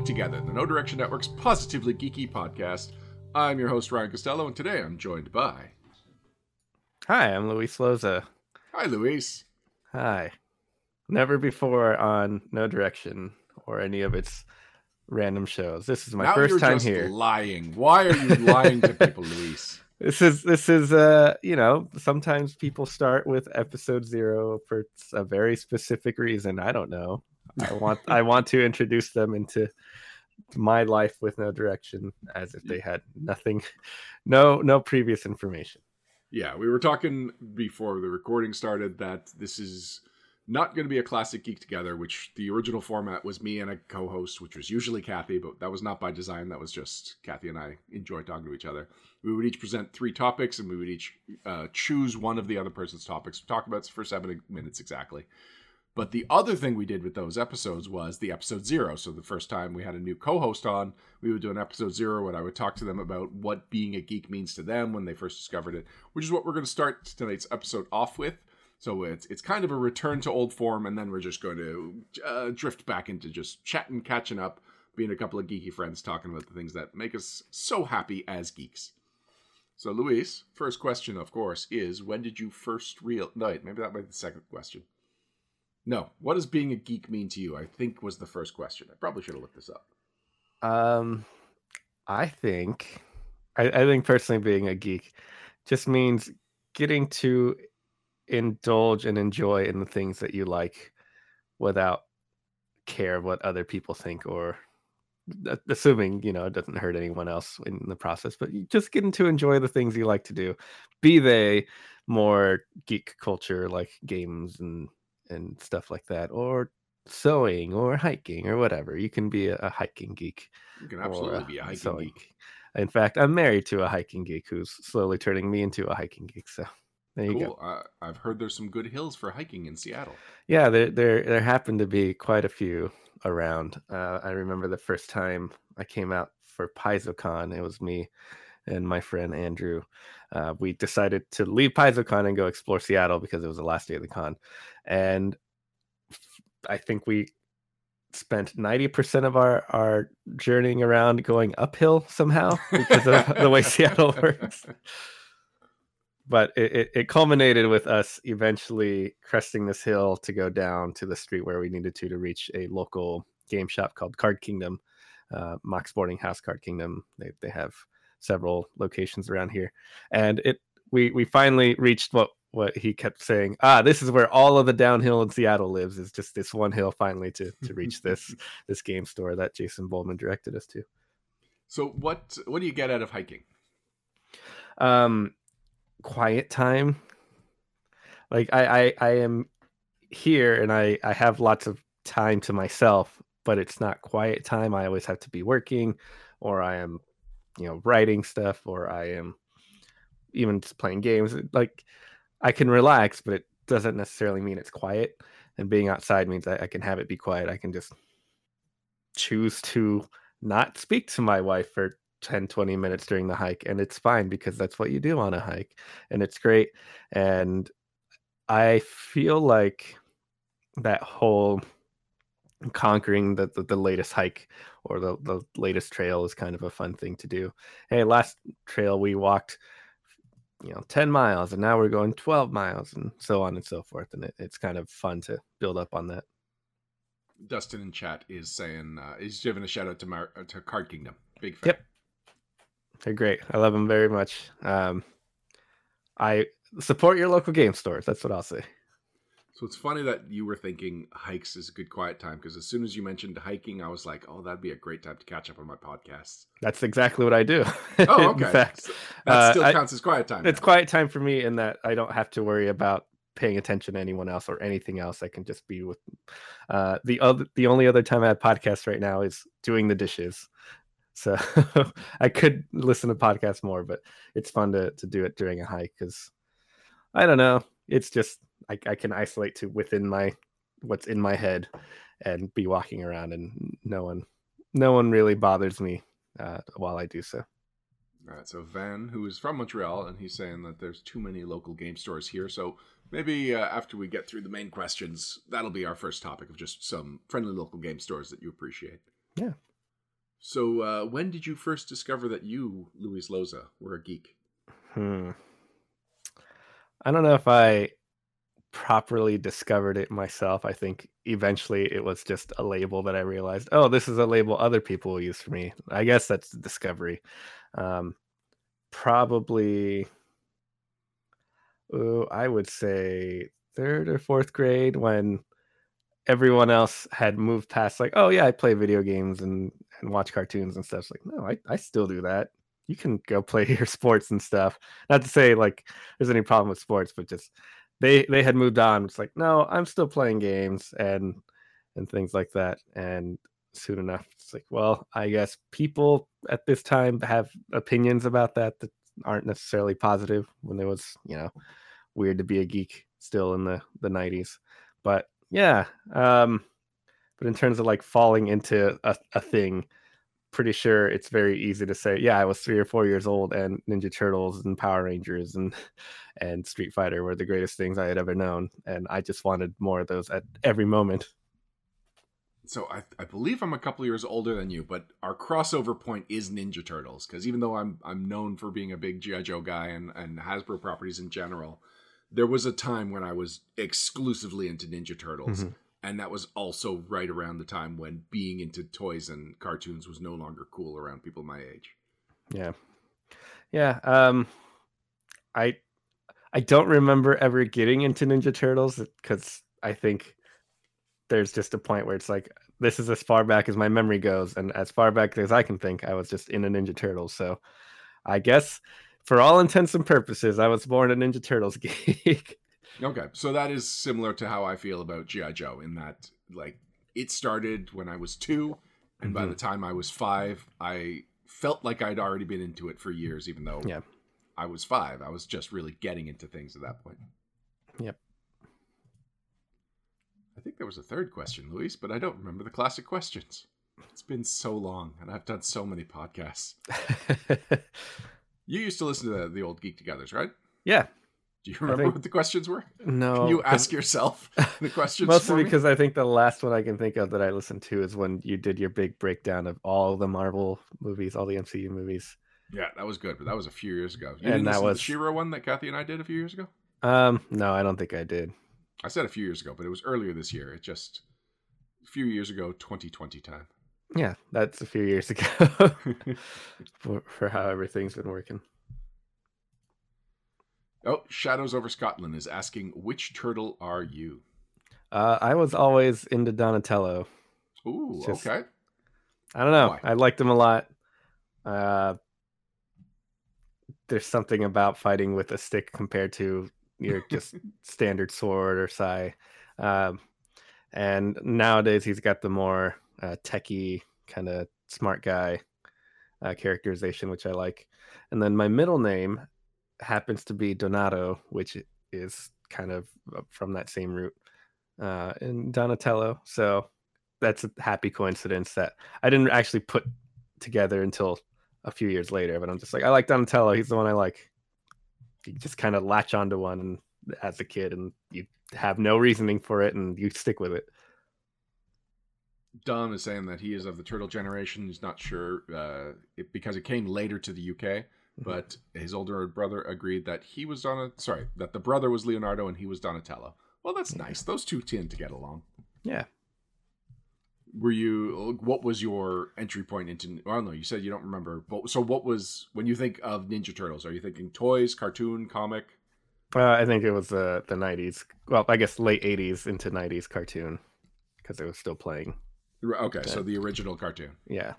Geek Together, the No Direction Network's positively geeky podcast. I'm your host, Ryan Costello, and today I'm joined by... Hi, I'm Luis Loza. Hi, Luis. Hi. Never before on No Direction or any of its random shows. This is my first time here. Now you're just lying. Why are you lying to people, Luis? This is sometimes people start with episode 0 for a very specific reason. I don't know. I want to introduce them into my life with No Direction as if they had nothing, no previous information. Yeah, we were talking before the recording started that this is not going to be a classic Geek Together, which the original format was me and a co-host, which was usually Kathy, but that was not by design. That was just Kathy and I enjoy talking to each other. We would each present 3 topics, and we would each choose one of the other person's topics. We talked about it for 7 minutes exactly. But the other thing we did with those episodes was the episode 0. So the first time we had a new co-host on, we would do an episode 0 where I would talk to them about what being a geek means to them when they first discovered it, which is what we're going to start tonight's episode off with. So it's kind of a return to old form, and then we're just going to drift back into just chatting, catching up, being a couple of geeky friends talking about the things that make us so happy as geeks. So Luis, first question, of course, is when did you first maybe that might be the second question. No, what does being a geek mean to you? I think was the first question. I probably should have looked this up. I think personally being a geek just means getting to indulge and enjoy in the things that you like without care what other people think, or assuming it doesn't hurt anyone else in the process, but you just getting to enjoy the things you like to do, be they more geek culture like games and stuff like that, or sewing or hiking or whatever. You can be a hiking geek. You can absolutely be a hiking geek. In fact, I'm married to a hiking geek who's slowly turning me into a hiking geek. So there you go. I've heard there's some good hills for hiking in Seattle. Yeah, there happen to be quite a few around. I remember the first time I came out for PaizoCon, it was me and my friend Andrew. We decided to leave PaizoCon and go explore Seattle because it was the last day of the con. And I think we spent 90% of our journeying around going uphill somehow because of the way Seattle works. But it culminated with us eventually cresting this hill to go down to the street where we needed to reach a local game shop called Card Kingdom, Mox Boarding House Card Kingdom. They have several locations around here, and we finally reached what he kept saying. This is where all of the downhill in Seattle lives. Is just this one hill finally to reach this game store that Jason Bowman directed us to. So what do you get out of hiking? Quiet time. Like I am here and I have lots of time to myself, but it's not quiet time. I always have to be working, or I am writing stuff, or I am even just playing games. Like I can relax, but it doesn't necessarily mean it's quiet. And being outside means I can have it be quiet. I can just choose to not speak to my wife for 10-20 minutes during the hike, and it's fine because that's what you do on a hike, and it's great. And I feel like that whole conquering the latest hike or the latest trail is kind of a fun thing to do. Hey, last trail we walked 10 miles, and now we're going 12 miles, and so on and so forth, and it's kind of fun to build up on that. Dustin in chat is saying he's giving a shout out to Card Kingdom. Big fan. Yep, they're great. I love them very much. I support your local game stores. That's what I'll say. So it's funny that you were thinking hikes is a good quiet time, because as soon as you mentioned hiking, I was like, oh, that'd be a great time to catch up on my podcasts. That's exactly what I do. Oh, okay. In fact, so that still counts as quiet time. It's quiet time for me in that I don't have to worry about paying attention to anyone else or anything else. I can just be with the only other time I have podcasts right now is doing the dishes. So I could listen to podcasts more, but it's fun to do it during a hike because I don't know. It's just I can isolate to within what's in my head and be walking around, and no one really bothers me while I do so. All right, so Van, who is from Montreal, and he's saying that there's too many local game stores here. So maybe after we get through the main questions, that'll be our first topic of just some friendly local game stores that you appreciate. Yeah. So, when did you first discover that you, Luis Loza, were a geek? Hmm. I don't know if I properly discovered it myself. I think eventually it was just a label that I realized, oh, this is a label other people will use for me. I guess that's the discovery. Um, Probably, I would say third or fourth grade when everyone else had moved past, like, oh yeah, I play video games and watch cartoons and stuff. It's like, no, I still do that. You can go play your sports and stuff. Not to say like there's any problem with sports, but just they had moved on. It's like, no, I'm still playing games and things like that. And soon enough, it's like, well, I guess people at this time have opinions about that aren't necessarily positive when there was, weird to be a geek still in the 90s. But yeah, but in terms of like falling into a thing, pretty sure it's very easy to say, yeah, I was 3 or 4 years old and Ninja Turtles and Power Rangers and Street Fighter were the greatest things I had ever known. And I just wanted more of those at every moment. So I believe I'm a couple years older than you, but our crossover point is Ninja Turtles. Because even though I'm known for being a big G.I. Joe guy and Hasbro properties in general, there was a time when I was exclusively into Ninja Turtles. Mhm. And that was also right around the time when being into toys and cartoons was no longer cool around people my age. Yeah. Yeah. I I don't remember ever getting into Ninja Turtles because I think there's just a point where it's like, this is as far back as my memory goes, and as far back as I can think, I was just in a Ninja Turtles. So I guess for all intents and purposes, I was born a Ninja Turtles geek. Okay, so that is similar to how I feel about G.I. Joe in that, like, it started when I was 2, and by Mhm. the time I was 5, I felt like I'd already been into it for years, even though Yeah. I was 5. I was just really getting into things at that point. Yep. I think there was a third question, Luis, but I don't remember the classic questions. It's been so long, and I've done so many podcasts. You used to listen to the old Geek Togethers, right? Yeah. Do you remember what the questions were? No. Can you ask yourself the questions? Mostly because I think the last one I can think of that I listened to is when you did your big breakdown of all the Marvel movies, all the MCU movies. Yeah, that was good, but that was a few years ago. You And didn't that listen to was the She-Ra one that Kathy and I did a few years ago? No, I don't think I did. I said a few years ago, but it was earlier this year. It just a few years ago, 2020 time. Yeah, that's a few years ago for how everything's been working. Oh, Shadows Over Scotland is asking, which turtle are you? I was always into Donatello. Ooh, Just- okay. I don't know. Why? I liked him a lot. There's something about fighting with a stick compared to your just standard sword or sai. And nowadays he's got the more techie kind of smart guy characterization, which I like. And then my middle name happens to be Donato, which is kind of from that same root in Donatello. So that's a happy coincidence that I didn't actually put together until a few years later. But I'm just like, I like Donatello. He's the one I like. You just kind of latch onto one as a kid, and you have no reasoning for it, and you stick with it. Don is saying that he is of the turtle generation. He's not sure because it came later to the UK, but his older brother agreed that he was that the brother was Leonardo and he was Donatello. Well, that's nice. Those two tend to get along. Yeah. What was your entry point into, well, no, you said you don't remember, but so what was, when you think of Ninja Turtles, are you thinking toys, cartoon, comic? I think it was the 90s. Well, I guess late 80s into 90s cartoon because it was still playing. Okay, so the original cartoon. Yeah.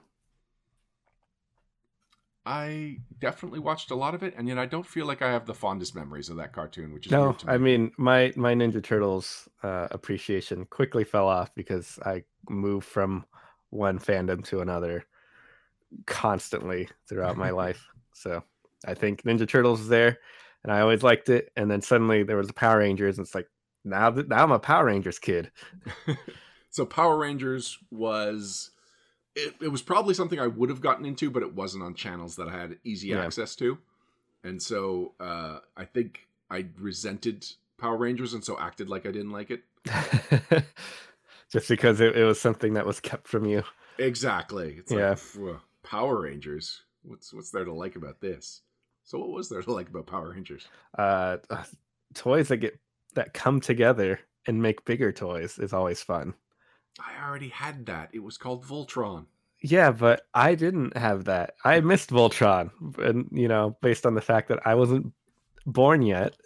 I definitely watched a lot of it, and yet I don't feel like I have the fondest memories of that cartoon, which is No, weird to me. I mean, my Ninja Turtles appreciation quickly fell off because I moved from one fandom to another constantly throughout my life. So I think Ninja Turtles is there, and I always liked it. And then suddenly there was the Power Rangers, and it's like, now I'm a Power Rangers kid. So Power Rangers was... It was probably something I would have gotten into, but it wasn't on channels that I had easy access to. And so I think I resented Power Rangers and so acted like I didn't like it. Just because it was something that was kept from you. Exactly. It's like Yeah. Power Rangers. What's there to like about this? So what was there to like about Power Rangers? Uh, uh, Toys that come together and make bigger toys is always fun. I already had that. It was called Voltron. Yeah, but I didn't have that. I missed Voltron, and based on the fact that I wasn't born yet.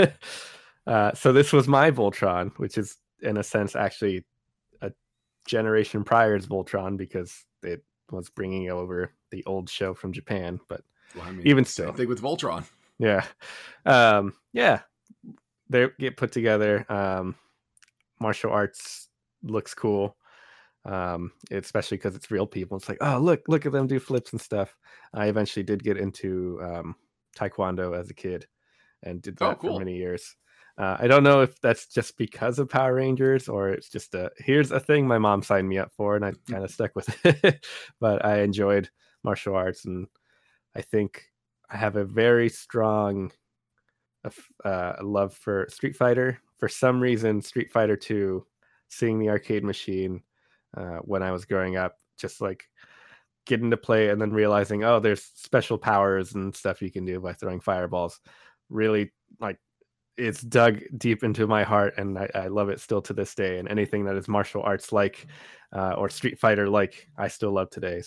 So this was my Voltron, which is in a sense actually a generation prior to Voltron because it was bringing over the old show from Japan. But Well, I mean, even same still, thing with Voltron. yeah, yeah, they get put together. Martial arts looks cool. Especially because it's real people. It's like, oh, look at them do flips and stuff. I eventually did get into taekwondo as a kid and did Oh, that for cool. many years. I don't know if that's just because of Power Rangers or it's just here's a thing my mom signed me up for and I kind of stuck with it. But I enjoyed martial arts, and I think I have a very strong love for Street Fighter. For some reason, Street Fighter 2, seeing the arcade machine when I was growing up, just like getting to play and then realizing, oh, there's special powers and stuff you can do by throwing fireballs. Really, like, it's dug deep into my heart, and I love it still to this day. And anything that is martial arts like or Street Fighter like, I still love today.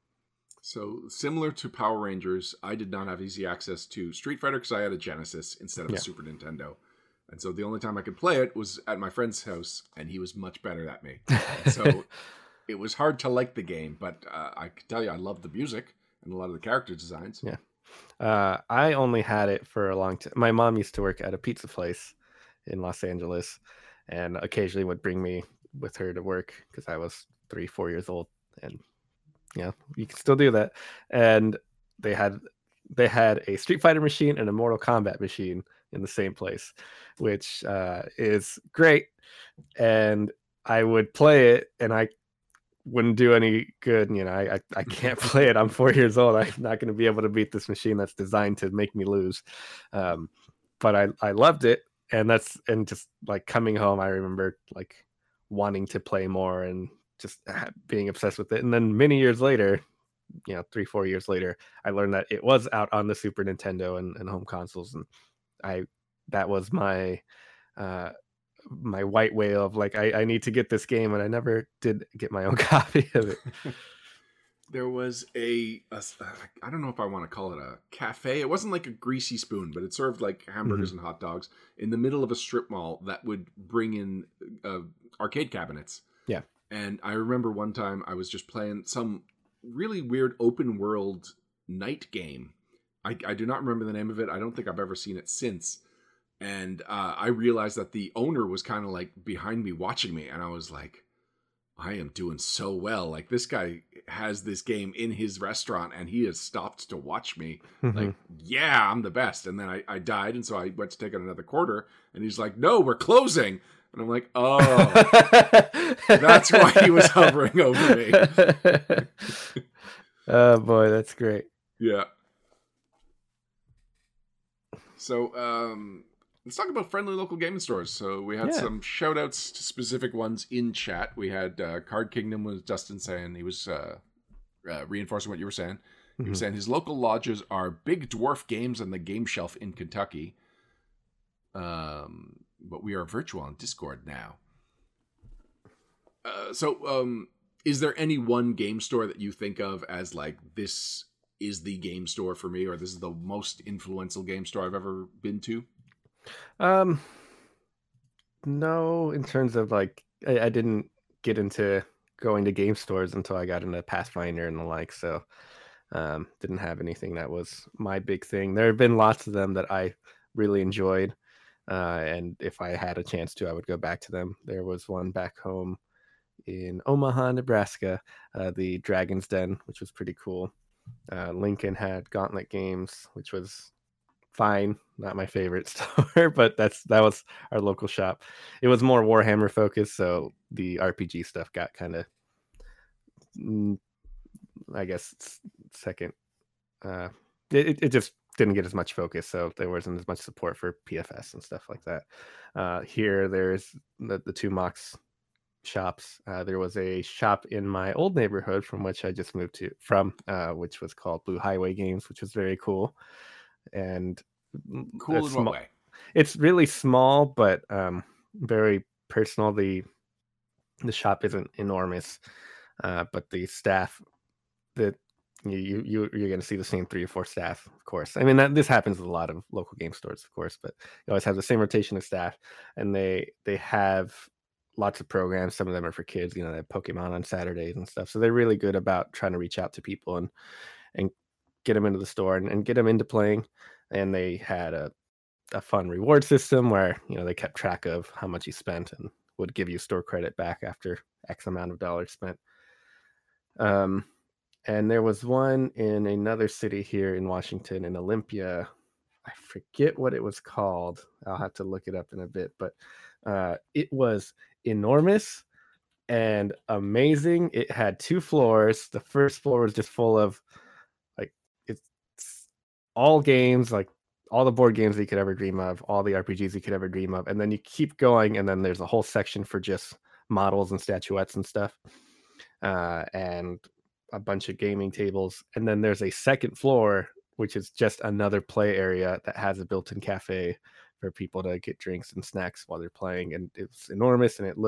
So similar to Power Rangers, I did not have easy access to Street Fighter because I had a Genesis instead of a Yeah. Super Nintendo. And so the only time I could play it was at my friend's house, and he was much better at me. And so it was hard to like the game, but I can tell you I love the music and a lot of the character designs. Yeah. I only had it for a long time. My mom used to work at a pizza place in Los Angeles and occasionally would bring me with her to work because I was 3, 4 years old. And yeah, you can still do that. And they had a Street Fighter machine and a Mortal Kombat machine in the same place, which is great. And I would play it, and I wouldn't do any good. I can't play it. I'm 4 years old. I'm not going to be able to beat this machine that's designed to make me lose. But I loved it, and just like coming home, I remember like wanting to play more and just being obsessed with it. And then many years later, 3, 4 years later, I learned that it was out on the Super Nintendo and home consoles, and that was my my white whale of like I need to get this game, and I never did get my own copy of it. There was I don't know if I want to call it a cafe. It wasn't like a greasy spoon, but it served like hamburgers and hot dogs in the middle of a strip mall that would bring in arcade cabinets. Yeah. And I remember one time I was just playing some really weird open world night game. I do not remember the name of it. I don't think I've ever seen it since. And I realized that the owner was kind of like behind me watching me. And I was like, I am doing so well. Like, this guy has this game in his restaurant and he has stopped to watch me. Like, yeah, I'm the best. And then I died. And so I went to take out another quarter. And he's like, no, we're closing. And I'm like, oh, that's why he was hovering over me. Oh, boy, that's great. Yeah. So, let's talk about friendly local gaming stores. So we had some shout outs to specific ones in chat. We had Card Kingdom was Dustin saying, he was reinforcing what you were saying. He was saying his local lodges are Big Dwarf Games and the Game Shelf in Kentucky. But we are virtual on Discord now. So is there any one game store that you think of as like, this is the game store for me, or this is the most influential game store I've ever been to? No, in terms of like, I didn't get into going to game stores until I got into Pathfinder and the like, so didn't have anything that was my big thing. There have been lots of them that I really enjoyed, and if I had a chance to, I would go back to them. There was one back home in Omaha, Nebraska, the Dragon's Den, which was pretty cool. Lincoln had Gauntlet Games, which was fine, not my favorite store, but that was our local shop. It was more Warhammer focused, so the RPG stuff got kind of, I guess, second. It just didn't get as much focus, so there wasn't as much support for PFS and stuff like that. Here, there's the two Mox shops. There was a shop in my old neighborhood from which I just moved from, which was called Blue Highway Games, which was very cool. And Cool in what way? It's really small, but very personal. The shop isn't enormous, but the staff that you're going to see the same 3 or 4 staff, of course. I mean, this happens with a lot of local game stores, of course, but you always have the same rotation of staff, and they have lots of programs. Some of them are for kids. They have Pokemon on Saturdays and stuff. So they're really good about trying to reach out to people and get them into the store and get them into playing. And they had a fun reward system where they kept track of how much you spent and would give you store credit back after X amount of dollars spent. And there was one in another city here in Washington, in Olympia. I forget what it was called. I'll have to look it up in a bit, but it was enormous and amazing. It had 2 floors. The first floor was just full of it's all games, like all the board games that you could ever dream of, all the RPGs you could ever dream of. And then you keep going, and then there's a whole section for just models and statuettes and stuff, and a bunch of gaming tables. And then there's a second floor, which is just another play area that has a built-in cafe for people to get drinks and snacks while they're playing. And it was enormous, and it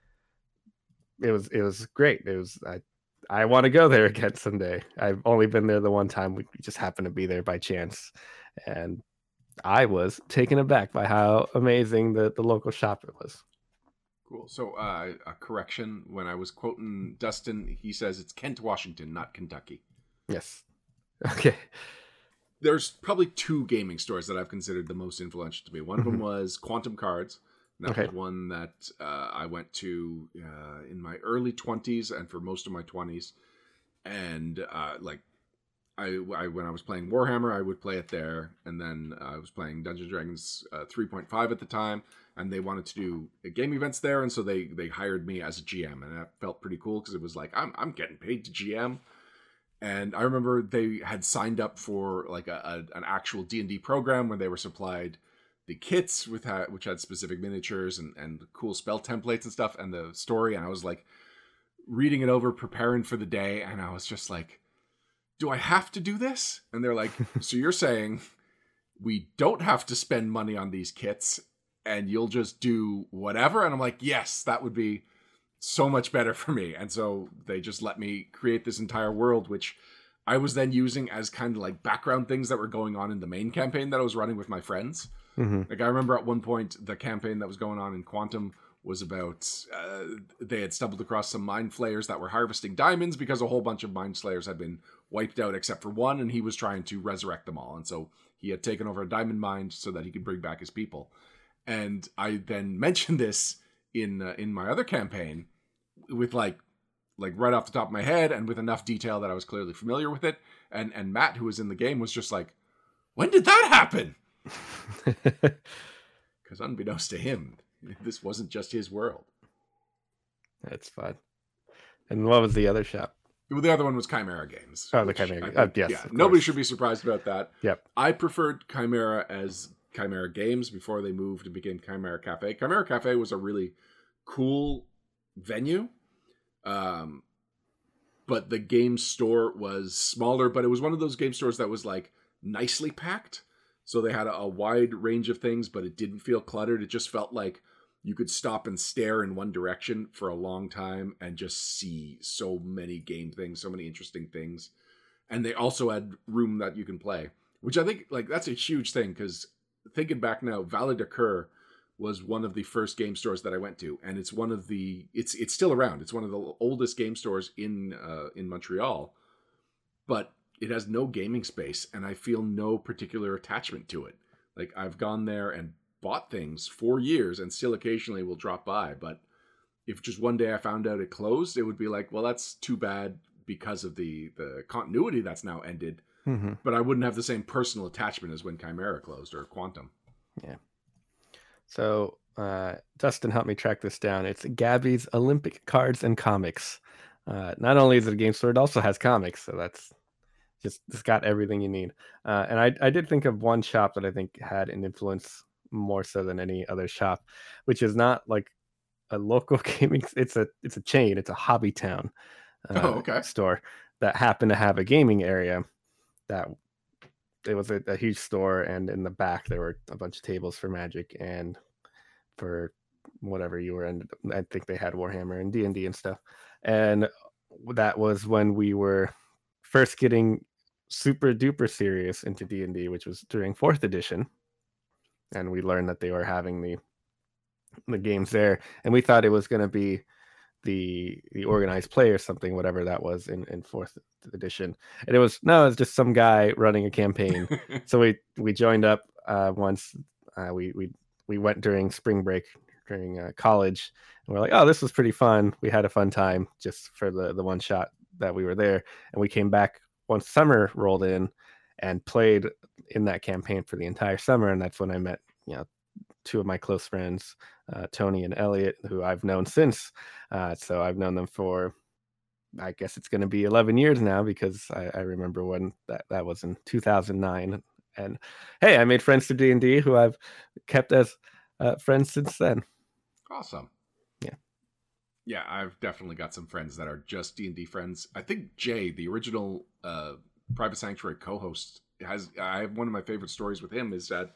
was great. I want to go there again someday. I've only been there the one time. We just happened to be there by chance, and I was taken aback by how amazing the local shop it was. Cool. So a correction, when I was quoting Dustin, he says it's Kent, Washington, not Kentucky. Yes. Okay. There's probably 2 gaming stores that I've considered the most influential to me. One of them was Quantum Cards. That was one that I went to in my early 20s and for most of my 20s. And when I was playing Warhammer, I would play it there. And then I was playing Dungeons & Dragons 3.5 at the time. And they wanted to do game events there. And so they hired me as a GM. And that felt pretty cool because it was like, I'm getting paid to GM. And I remember they had signed up for like an actual D&D program where they were supplied the kits which had specific miniatures and cool spell templates and stuff, and the story. And I was like reading it over, preparing for the day, and I was just like, do I have to do this? And they're like, so you're saying we don't have to spend money on these kits and you'll just do whatever? And I'm like, yes, that would be so much better for me. And so they just let me create this entire world, which I was then using as kind of like background things that were going on in the main campaign that I was running with my friends. Mm-hmm. Like I remember at one point, the campaign that was going on in Quantum was about, they had stumbled across some mind flayers that were harvesting diamonds because a whole bunch of mind slayers had been wiped out except for one, and he was trying to resurrect them all. And so he had taken over a diamond mine so that he could bring back his people. And I then mentioned this in my other campaign with like right off the top of my head and with enough detail that I was clearly familiar with it. And Matt, who was in the game, was just like, when did that happen? Because unbeknownst to him, this wasn't just his world. That's fun. And what was the other shop? Well, the other one was Chimera Games. Oh, the Chimera Games. Yes. Yeah, nobody should be surprised about that. Yep. I preferred Chimera as Chimera Games before they moved and became Chimera Cafe. Chimera Cafe was a really cool venue. But the game store was smaller, but it was one of those game stores that was like nicely packed. So they had a wide range of things, but it didn't feel cluttered. It just felt like you could stop and stare in one direction for a long time and just see so many game things, so many interesting things. And they also had room that you can play, which I think like that's a huge thing, because thinking back now, Valley de Coeur was one of the first game stores that I went to, and it's one of the it's still around. It's one of the oldest game stores in Montreal, but it has no gaming space, and I feel no particular attachment to it. Like I've gone there and bought things for years, and still occasionally will drop by. But if just one day I found out it closed, it would be like, well, that's too bad because of the continuity that's now ended. Mm-hmm. But I wouldn't have the same personal attachment as when Chimera closed or Quantum. Yeah. So Dustin helped me track this down. It's Gabby's Olympic Cards and Comics. Not only is it a game store, it also has comics. So that's it's got everything you need. And I did think of one shop that I think had an influence more so than any other shop, which is not like a local gaming. It's a chain. It's a Hobby Town Oh, okay. store that happened to have a gaming area. That it was a huge store, and in the back there were a bunch of tables for Magic and for whatever you were in. I think they had Warhammer and D&D and stuff. And that was when we were first getting super duper serious into D&D, which was during 4th edition. And we learned that they were having the games there, and we thought it was going to be the organized play or something, whatever that was in 4th edition. And it was just some guy running a campaign. So we joined up once. We went during spring break during college, and we're like, oh, this was pretty fun. We had a fun time just for the one shot that we were there, and we came back once summer rolled in and played in that campaign for the entire summer. And that's when I met two of my close friends, Tony and Elliot, who I've known since. So I've known them for, I guess it's going to be 11 years now, because I remember when that was in 2009. And hey, I made friends through D&D who I've kept as friends since then. Awesome. Yeah. Yeah, I've definitely got some friends that are just D&D friends. I think Jay, the original Private Sanctuary co-host, I have one of my favorite stories with him is that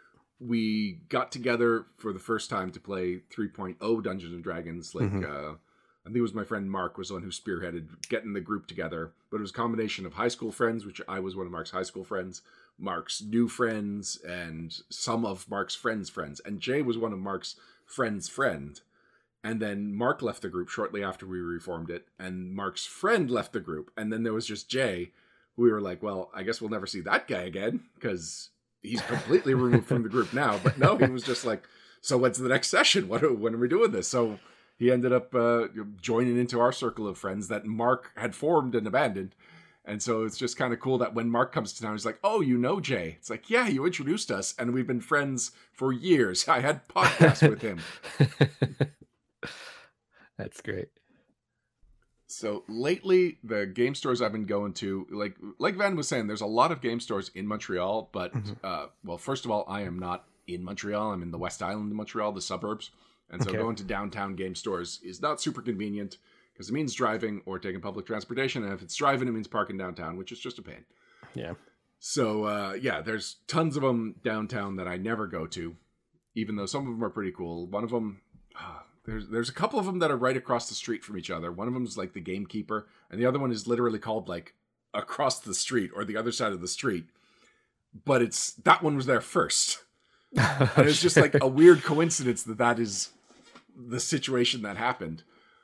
we got together for the first time to play 3.0 Dungeons and Dragons. Like, I think it was my friend Mark was the one who spearheaded getting the group together. But it was a combination of high school friends, which I was one of Mark's high school friends, Mark's new friends, and some of Mark's friends' friends. And Jay was one of Mark's friend's friend. And then Mark left the group shortly after we reformed it. And Mark's friend left the group. And then there was just Jay. We were like, well, I guess we'll never see that guy again, because he's completely removed from the group now. But no, he was just like, so when's the next session? When are we doing this? So he ended up joining into our circle of friends that Mark had formed and abandoned. And so it's just kind of cool that when Mark comes to town, he's like, oh, you know Jay? It's like, yeah, you introduced us, and we've been friends for years. I had podcasts with him. That's great. So lately, the game stores I've been going to, like Van was saying, there's a lot of game stores in Montreal. But, well, first of all, I am not in Montreal. I'm in the West Island of Montreal, the suburbs. And so going to downtown game stores is not super convenient, because it means driving or taking public transportation. And if it's driving, it means parking downtown, which is just a pain. Yeah. So, there's tons of them downtown that I never go to, even though some of them are pretty cool. One of them... There's a couple of them that are right across the street from each other. One of them is like the Gamekeeper, and the other one is literally called like across the street or the other side of the street. But that one was there first. And it's just like a weird coincidence that is the situation that happened.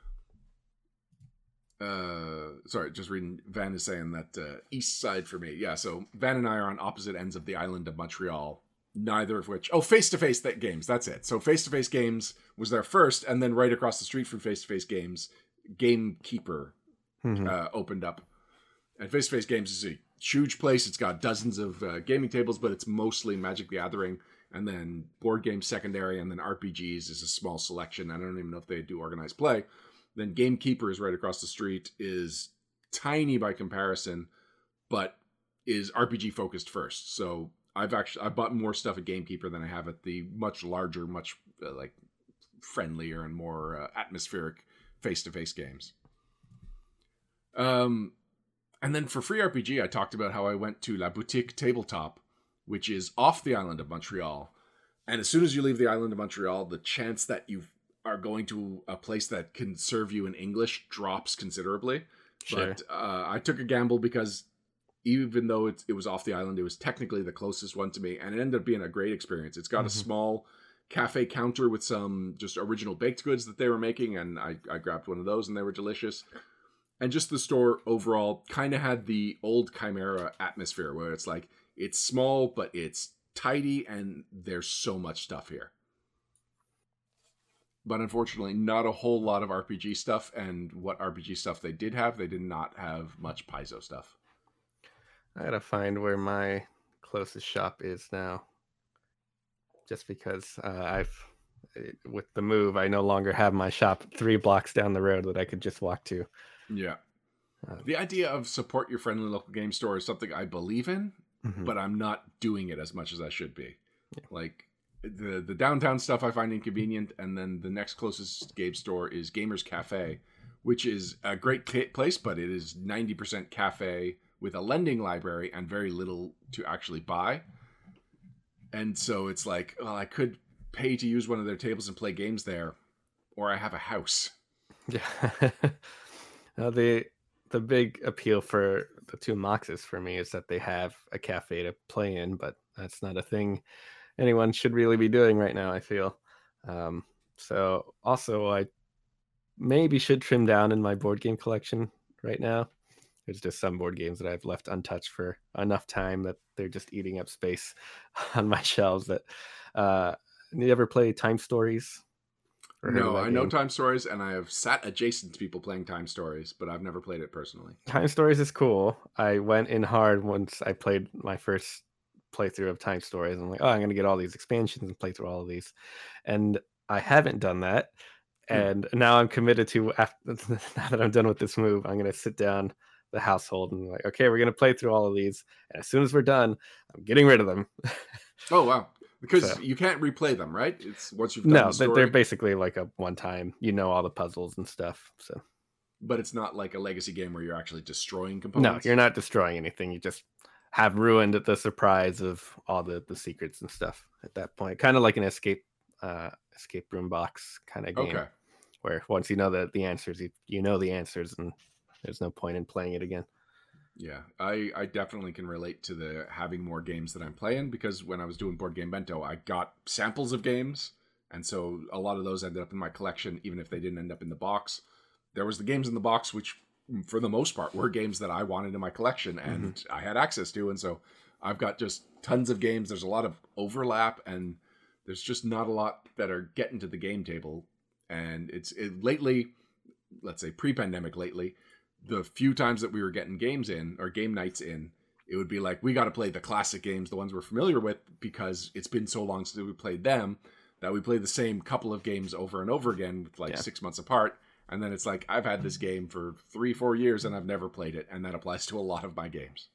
Sorry, just reading. Van is saying that east side for me. Yeah, so Van and I are on opposite ends of the island of Montreal. Neither of which... Oh, Face-to-Face games. That's it. So Face-to-Face games was there first, and then right across the street from Face-to-Face games, Gamekeeper opened up. And Face-to-Face games is a huge place. It's got dozens of gaming tables, but it's mostly Magic the Gathering, and then board games secondary, and then RPGs is a small selection. I don't even know if they do organized play. Then Gamekeeper is right across the street, is tiny by comparison, but is RPG focused first. So... I bought more stuff at Gamekeeper than I have at the much larger, much friendlier and more atmospheric face-to-face games. And then for Free RPG, I talked about how I went to La Boutique Tabletop, which is off the island of Montreal. And as soon as you leave the island of Montreal, the chance that you are going to a place that can serve you in English drops considerably. Sure. But I took a gamble because... even though it was off the island, it was technically the closest one to me, and it ended up being a great experience. It's got a small cafe counter with some just original baked goods that they were making, and I grabbed one of those, and they were delicious. And just the store overall kind of had the old Chimera atmosphere, where it's like, it's small, but it's tidy, and there's so much stuff here. But unfortunately, not a whole lot of RPG stuff, and what RPG stuff they did not have much Paizo stuff. I gotta find where my closest shop is now. Just because with the move, I no longer have my shop 3 blocks down the road that I could just walk to. Yeah. The idea of support your friendly local game store is something I believe in, but I'm not doing it as much as I should be. Yeah. Like, the downtown stuff I find inconvenient, and then the next closest game store is Gamers Cafe, which is a great place, but it is 90% cafe with a lending library and very little to actually buy. And so it's like, well, I could pay to use one of their tables and play games there, or I have a house. Yeah. Now, the big appeal for the two Moxes for me is that they have a cafe to play in, but that's not a thing anyone should really be doing right now, I feel. So also, I maybe should trim down in my board game collection right now. There's just some board games that I've left untouched for enough time that they're just eating up space on my shelves. That you ever play Time Stories? No, I know Time Stories, and I have sat adjacent to people playing Time Stories, but I've never played it personally. Time Stories is cool. I went in hard once I played my first playthrough of Time Stories. I'm like, oh, I'm going to get all these expansions and play through all of these. And I haven't done that. And now I'm committed to, now that I'm done with this move, I'm going to sit down the household and like, okay, we're going to play through all of these. And as soon as we're done, I'm getting rid of them. Oh, wow. Because you can't replay them, right? It's once you've done the story. They're basically like a one time, all the puzzles and stuff. So, but it's not like a legacy game where you're actually destroying components. No, you're not destroying anything. You just have ruined the surprise of all the secrets and stuff at that point. Kind of like an escape room box kind of game, where once you know the answers, you know the answers, and there's no point in playing it again. Yeah, I definitely can relate to the having more games that I'm playing, because when I was doing Board Game Bento, I got samples of games, and so a lot of those ended up in my collection, even if they didn't end up in the box. There was the games in the box, which for the most part were games that I wanted in my collection and I had access to, and so I've got just tons of games. There's a lot of overlap, and there's just not a lot that are getting to the game table. And lately, let's say pre-pandemic lately, the few times that we were getting games in, or game nights in, it would be like, we got to play the classic games, the ones we're familiar with, because it's been so long since we played them that we play the same couple of games over and over again, with 6 months apart. And then it's like, I've had this game for 3-4 years and I've never played it. And that applies to a lot of my games.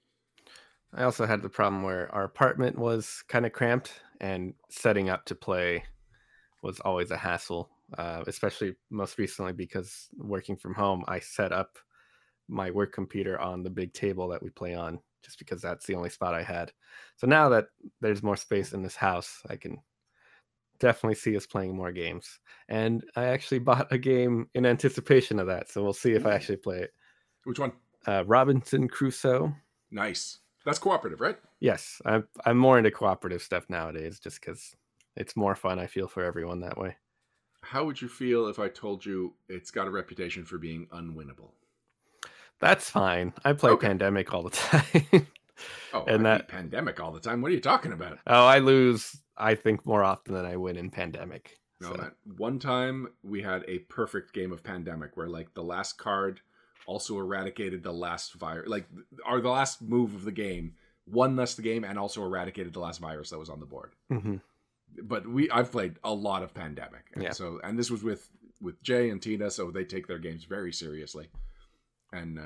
I also had the problem where our apartment was kind of cramped, and setting up to play was always a hassle, especially most recently because working from home, I set up my work computer on the big table that we play on, just because that's the only spot I had. So now that there's more space in this house, I can definitely see us playing more games. And I actually bought a game in anticipation of that, so we'll see if I actually play it. Which one? Robinson Crusoe. Nice. That's cooperative, right? Yes, I'm more into cooperative stuff nowadays, just because it's more fun, I feel, for everyone that way. How would you feel if I told you it's got a reputation for being unwinnable? That's fine. I play Pandemic all the time. And I beat Pandemic all the time. What are you talking about? Oh, I lose, I think, more often than I win in Pandemic. No, so. One time we had a perfect game of Pandemic where, like, the last card also eradicated the last virus. Like, or the last move of the game won us the game and also eradicated the last virus that was on the board. Mm-hmm. But I've played a lot of Pandemic. And and this was with Jay and Tina, so they take their games very seriously. And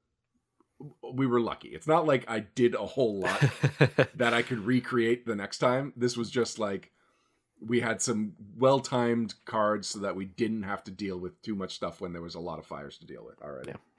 we were lucky. It's not like I did a whole lot that I could recreate the next time. This was just like, we had some well-timed cards so that we didn't have to deal with too much stuff when there was a lot of fires to deal with already. Yeah.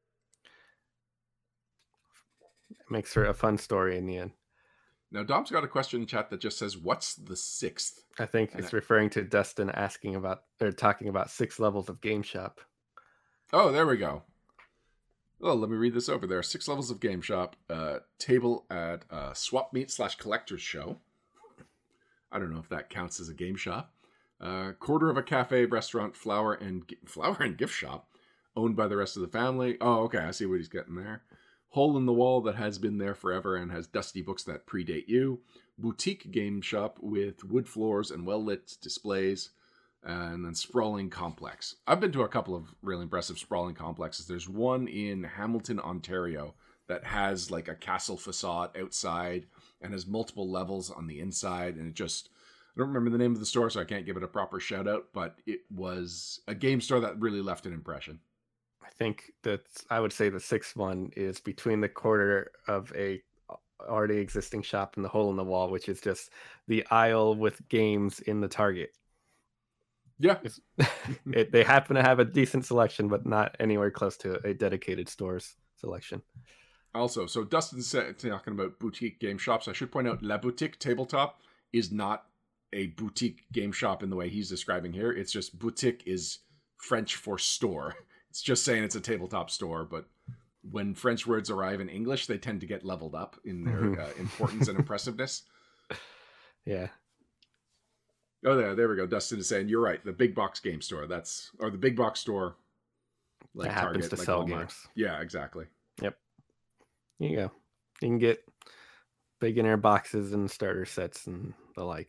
It makes for a fun story in the end. Now, Dom's got a question in chat that just says, what's the sixth? I think it's referring to Dustin asking about, or talking about 6 levels of Game Shop. Oh, there we go. Well, let me read this over. There are 6 levels of Game Shop. Table at Swap Meet / Collector's Show. I don't know if that counts as a game shop. Quarter of a cafe, restaurant, flower and gift shop, owned by the rest of the family. Oh, okay, I see what he's getting there. Hole in the wall that has been there forever and has dusty books that predate you. Boutique game shop with wood floors and well-lit displays. And then sprawling complex. I've been to a couple of really impressive sprawling complexes. There's one in Hamilton, Ontario that has like a castle facade outside and has multiple levels on the inside. And I don't remember the name of the store, so I can't give it a proper shout out, but it was a game store that really left an impression. I think I would say the 6th one is between the quarter of a already existing shop in the hole in the wall, which is just the aisle with games in the Target. Yeah. They happen to have a decent selection, but not anywhere close to a dedicated store's selection. Also, so Dustin's talking about boutique game shops. I should point out La Boutique Tabletop is not a boutique game shop in the way he's describing here. It's just boutique is French for store. It's just saying it's a tabletop store, but when French words arrive in English, they tend to get leveled up in their importance and impressiveness. Yeah. Oh, there we go. Dustin is saying, you're right. The big box game store. Or the big box store. Like that happens Target, to sell Walmart. Games. Yeah, exactly. Yep. Here you go. You can get beginner boxes and starter sets and the like.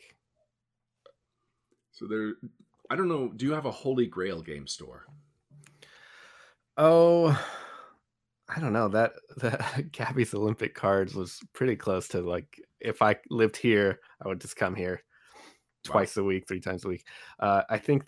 So I don't know. Do you have a Holy Grail game store? Oh, I don't know. That Gabby's Olympic cards was pretty close to, like, if I lived here, I would just come here twice a week, 3 times a week. I think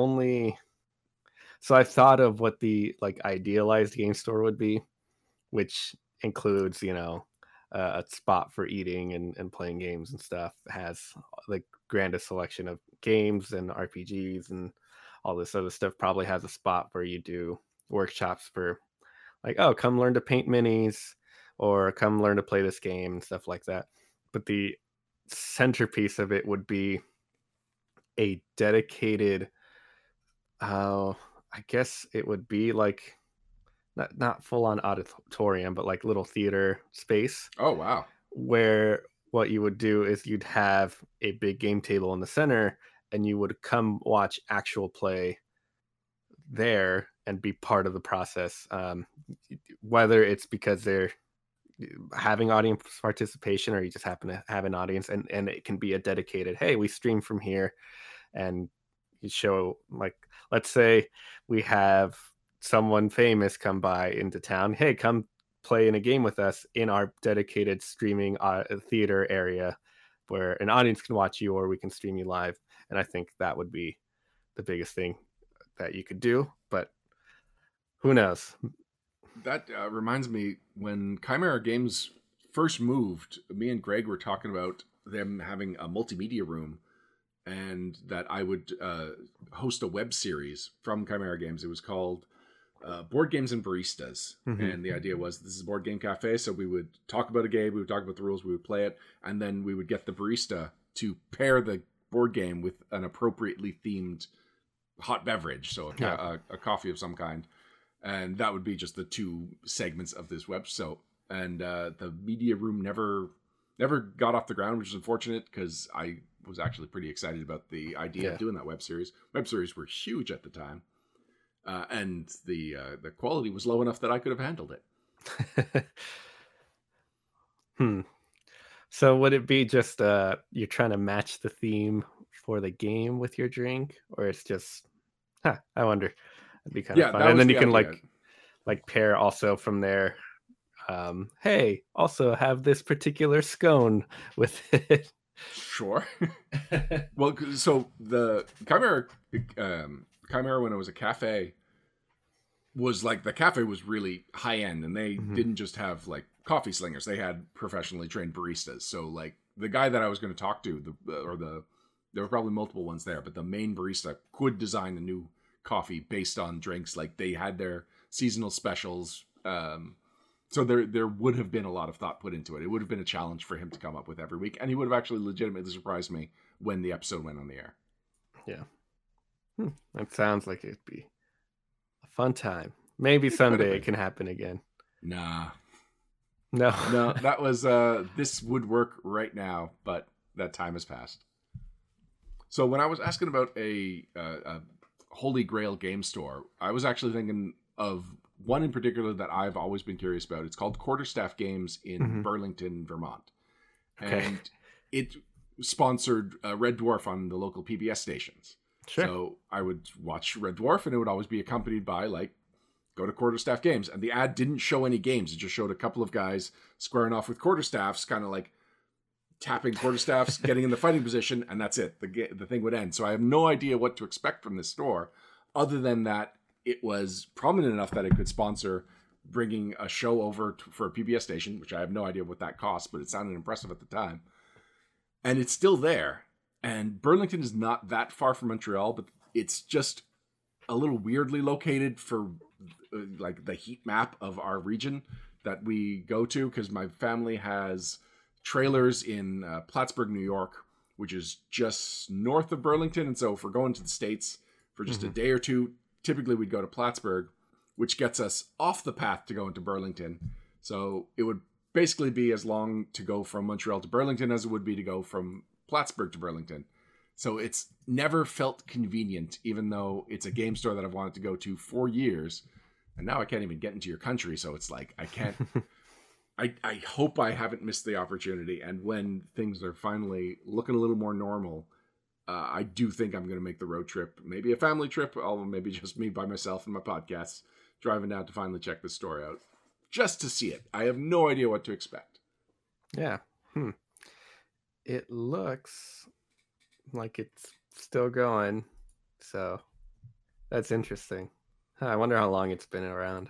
so I thought of what the like idealized game store would be, which includes, a spot for eating and playing games and stuff. It has the grandest selection of games and RPGs and all this other stuff. Probably has a spot where you do workshops for, like, oh, come learn to paint minis or come learn to play this game and stuff like that. But the centerpiece of it would be a dedicated, I guess it would be like not full on auditorium, but like little theater space. Oh, wow. Where what you would do is you'd have a big game table in the center and you would come watch actual play there and be part of the process. Whether it's because they're having audience participation or you just happen to have an audience, and it can be a dedicated, hey, we stream from here, and you show, like, let's say we have someone famous come by into town, hey, come play in a game with us in our dedicated streaming theater area where an audience can watch you or we can stream you live. And I think that would be the biggest thing that you could do, but who knows? That reminds me, when Chimera Games first moved, me and Greg were talking about them having a multimedia room, and that I would host a web series from Chimera Games. It was called Board Games and Baristas. Mm-hmm. And the idea was, this is a board game cafe, so we would talk about a game, we would talk about the rules, we would play it, and then we would get the barista to pair the board game with an appropriately themed hot beverage, so a coffee of some kind. And that would be just the 2 segments of this web. So, and the media room never got off the ground, which is unfortunate because I was actually pretty excited about the idea of doing that web series. Web series were huge at the time, and the quality was low enough that I could have handled it. So would it be just you're trying to match the theme for the game with your drink, or it's just, I wonder. It'd be kind of fun. And then you can like pair also from there. Hey, also have this particular scone with it. Sure. Well, so the Chimera, when it was a cafe, was like, the cafe was really high end, and they didn't just have like coffee slingers; they had professionally trained baristas. So like the guy that I was going to talk to, there were probably multiple ones there, but the main barista could design a new coffee based on drinks. Like, they had their seasonal specials, so there would have been a lot of thought put into it. It would have been a challenge for him to come up with every week, and he would have actually legitimately surprised me when the episode went on the air. Yeah. That sounds like it'd be a fun time. Maybe someday it can happen again. No, that was this would work right now, but that time has passed. So when I was asking about a Holy Grail game store, I was actually thinking of one in particular that I've always been curious about. It's called Quarterstaff Games in Burlington, Vermont. Okay. And it sponsored Red Dwarf on the local PBS stations. Sure. So I would watch Red Dwarf, and it would always be accompanied by, like, go to Quarterstaff Games. And the ad didn't show any games. It just showed a couple of guys squaring off with quarterstaffs, kind of like tapping quarterstaffs, getting in the fighting position, and that's it. The thing would end. So I have no idea what to expect from this store, other than that it was prominent enough that it could sponsor bringing a show over for a PBS station, which I have no idea what that cost, but it sounded impressive at the time. And it's still there. And Burlington is not that far from Montreal, but it's just a little weirdly located for like the heat map of our region that we go to, because my family has trailers in Plattsburgh, New York, which is just north of Burlington. And so if we're going to the States for just a day or two, typically we'd go to Plattsburgh, which gets us off the path to go into Burlington. So it would basically be as long to go from Montreal to Burlington as it would be to go from Plattsburgh to Burlington. So it's never felt convenient, even though it's a game store that I've wanted to go to for years. And now I can't even get into your country. So it's like, I can't, I hope I haven't missed the opportunity. And when things are finally looking a little more normal, I do think I'm going to make the road trip, maybe a family trip, or maybe just me by myself and my podcasts, driving down to finally check this store out, just to see it. I have no idea what to expect. Yeah. It looks like it's still going, so that's interesting. I wonder how long it's been around.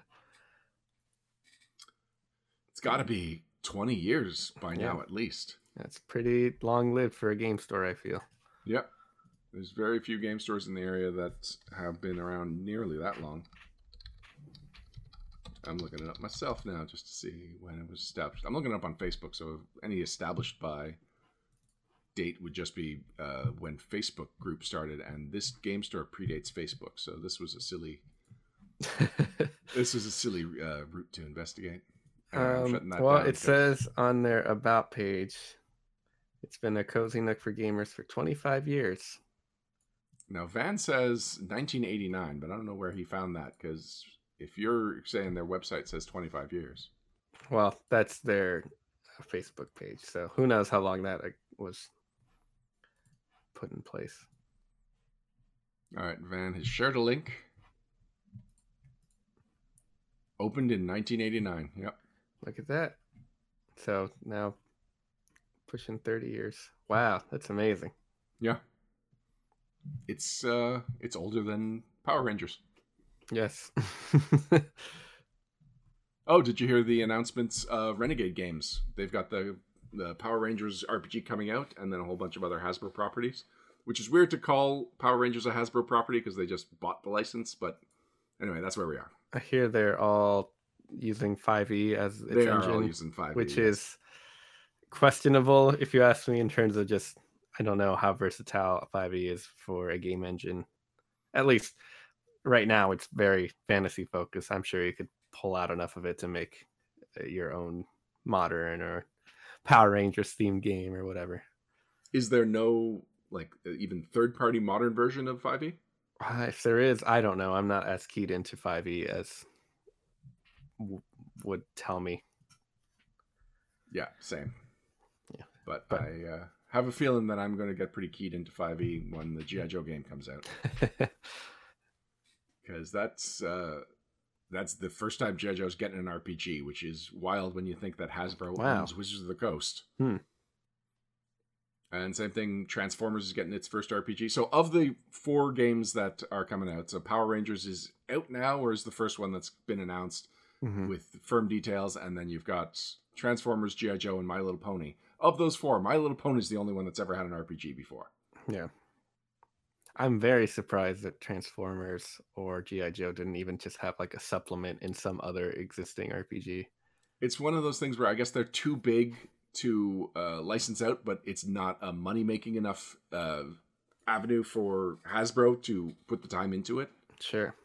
It's got to be 20 years by now, at least. That's pretty long-lived for a game store, I feel. Yep. There's very few game stores in the area that have been around nearly that long. I'm looking it up myself now just to see when it was established. I'm looking it up on Facebook, so any established by date would just be when Facebook group started, and this game store predates Facebook, so this was a silly route to investigate. Well, it says on their About page, it's been a cozy nook for gamers for 25 years. Now, Van says 1989, but I don't know where he found that, because if you're saying their website says 25 years. Well, that's their Facebook page, so who knows how long that was put in place. All right, Van has shared a link. Opened in 1989. Yep. Look at that. So now pushing 30 years. Wow, that's amazing. Yeah. It's older than Power Rangers. Yes. Oh, did you hear the announcements of Renegade Games? They've got the Power Rangers RPG coming out, and then a whole bunch of other Hasbro properties, which is weird to call Power Rangers a Hasbro property because they just bought the license. But anyway, that's where we are. I hear they're all using 5e as its engine. They are all using 5e, which is questionable, if you ask me, in terms of just, I don't know how versatile 5e is for a game engine. At least right now, it's very fantasy focused. I'm sure you could pull out enough of it to make your own modern or Power Rangers themed game or whatever. Is there no even third-party modern version of 5e? If there is, I don't know. I'm not as keyed into 5e as would tell me. Yeah, same. Yeah, but I have a feeling that I'm going to get pretty keyed into 5e when the G.I. Joe game comes out. Because that's the first time G.I. Joe's getting an RPG, which is wild when you think that Hasbro owns Wizards of the Coast. And same thing, Transformers is getting its first RPG. So of the 4 games that are coming out, so Power Rangers is out now, or is the first one that's been announced with firm details, and then you've got Transformers, G.I. Joe, and My Little Pony. Of those 4, My Little Pony is the only one that's ever had an RPG before. Yeah. I'm very surprised that Transformers or G.I. Joe didn't even just have like a supplement in some other existing RPG. It's one of those things where I guess they're too big to license out, but it's not a money-making enough avenue for Hasbro to put the time into it. Sure.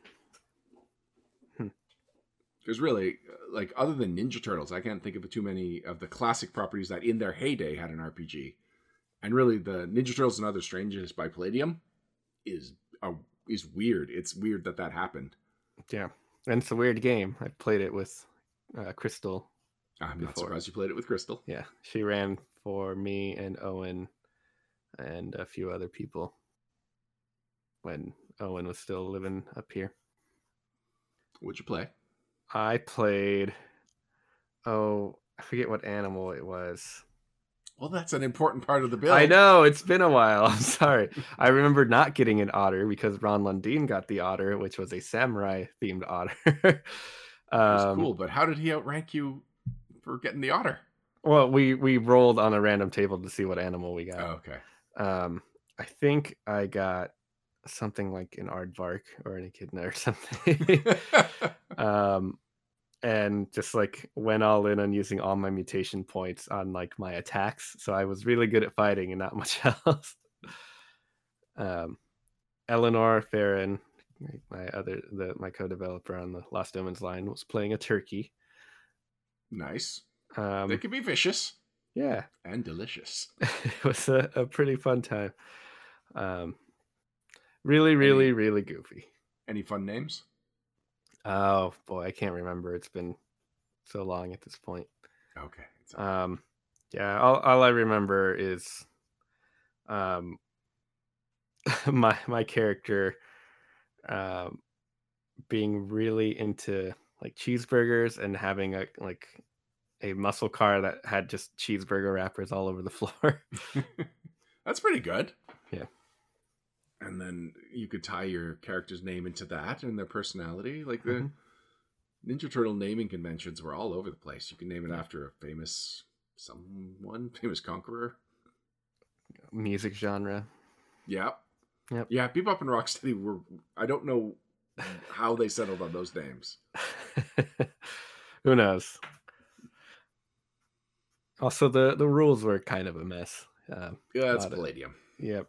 Because really, other than Ninja Turtles, I can't think of too many of the classic properties that in their heyday had an RPG. And really, the Ninja Turtles and Other Strangers by Palladium is weird. It's weird that happened. Yeah, and it's a weird game. I played it with Crystal. I'm not surprised you played it with Crystal. Yeah, she ran for me and Owen and a few other people when Owen was still living up here. What'd you play? I played, I forget what animal it was. Well, that's an important part of the build. I know, it's been a while. I'm sorry. I remember not getting an otter because Ron Lundeen got the otter, which was a samurai-themed otter. That's cool, but how did he outrank you for getting the otter? Well, we rolled on a random table to see what animal we got. Oh, okay. I think I got something like an aardvark or an echidna or something. And just like went all in on using all my mutation points on like my attacks. So I was really good at fighting and not much else. Eleanor Farron, my co-developer on the Lost Omens line, was playing a turkey. Nice. They can be vicious. Yeah. And delicious. It was a pretty fun time. Really, really, really goofy. Any fun names? Oh boy, I can't remember. It's been so long at this point. Okay. Yeah, all I remember is my character being really into like cheeseburgers and having a muscle car that had just cheeseburger wrappers all over the floor. That's pretty good. Yeah. And then you could tie your character's name into that and their personality. Like the Ninja Turtle naming conventions were all over the place. You can name it after a famous conqueror. Music genre. Yeah. Yep. Yeah, Bebop and Rocksteady were... I don't know how they settled on those names. Who knows? Also, the rules were kind of a mess. Yeah, it's Palladium. Yep.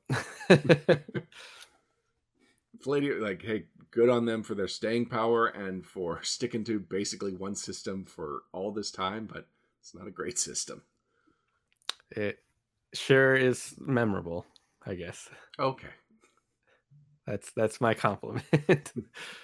Palladium, like, hey, good on them for their staying power and for sticking to basically one system for all this time, but it's not a great system. It sure is memorable, I guess. Okay. That's my compliment.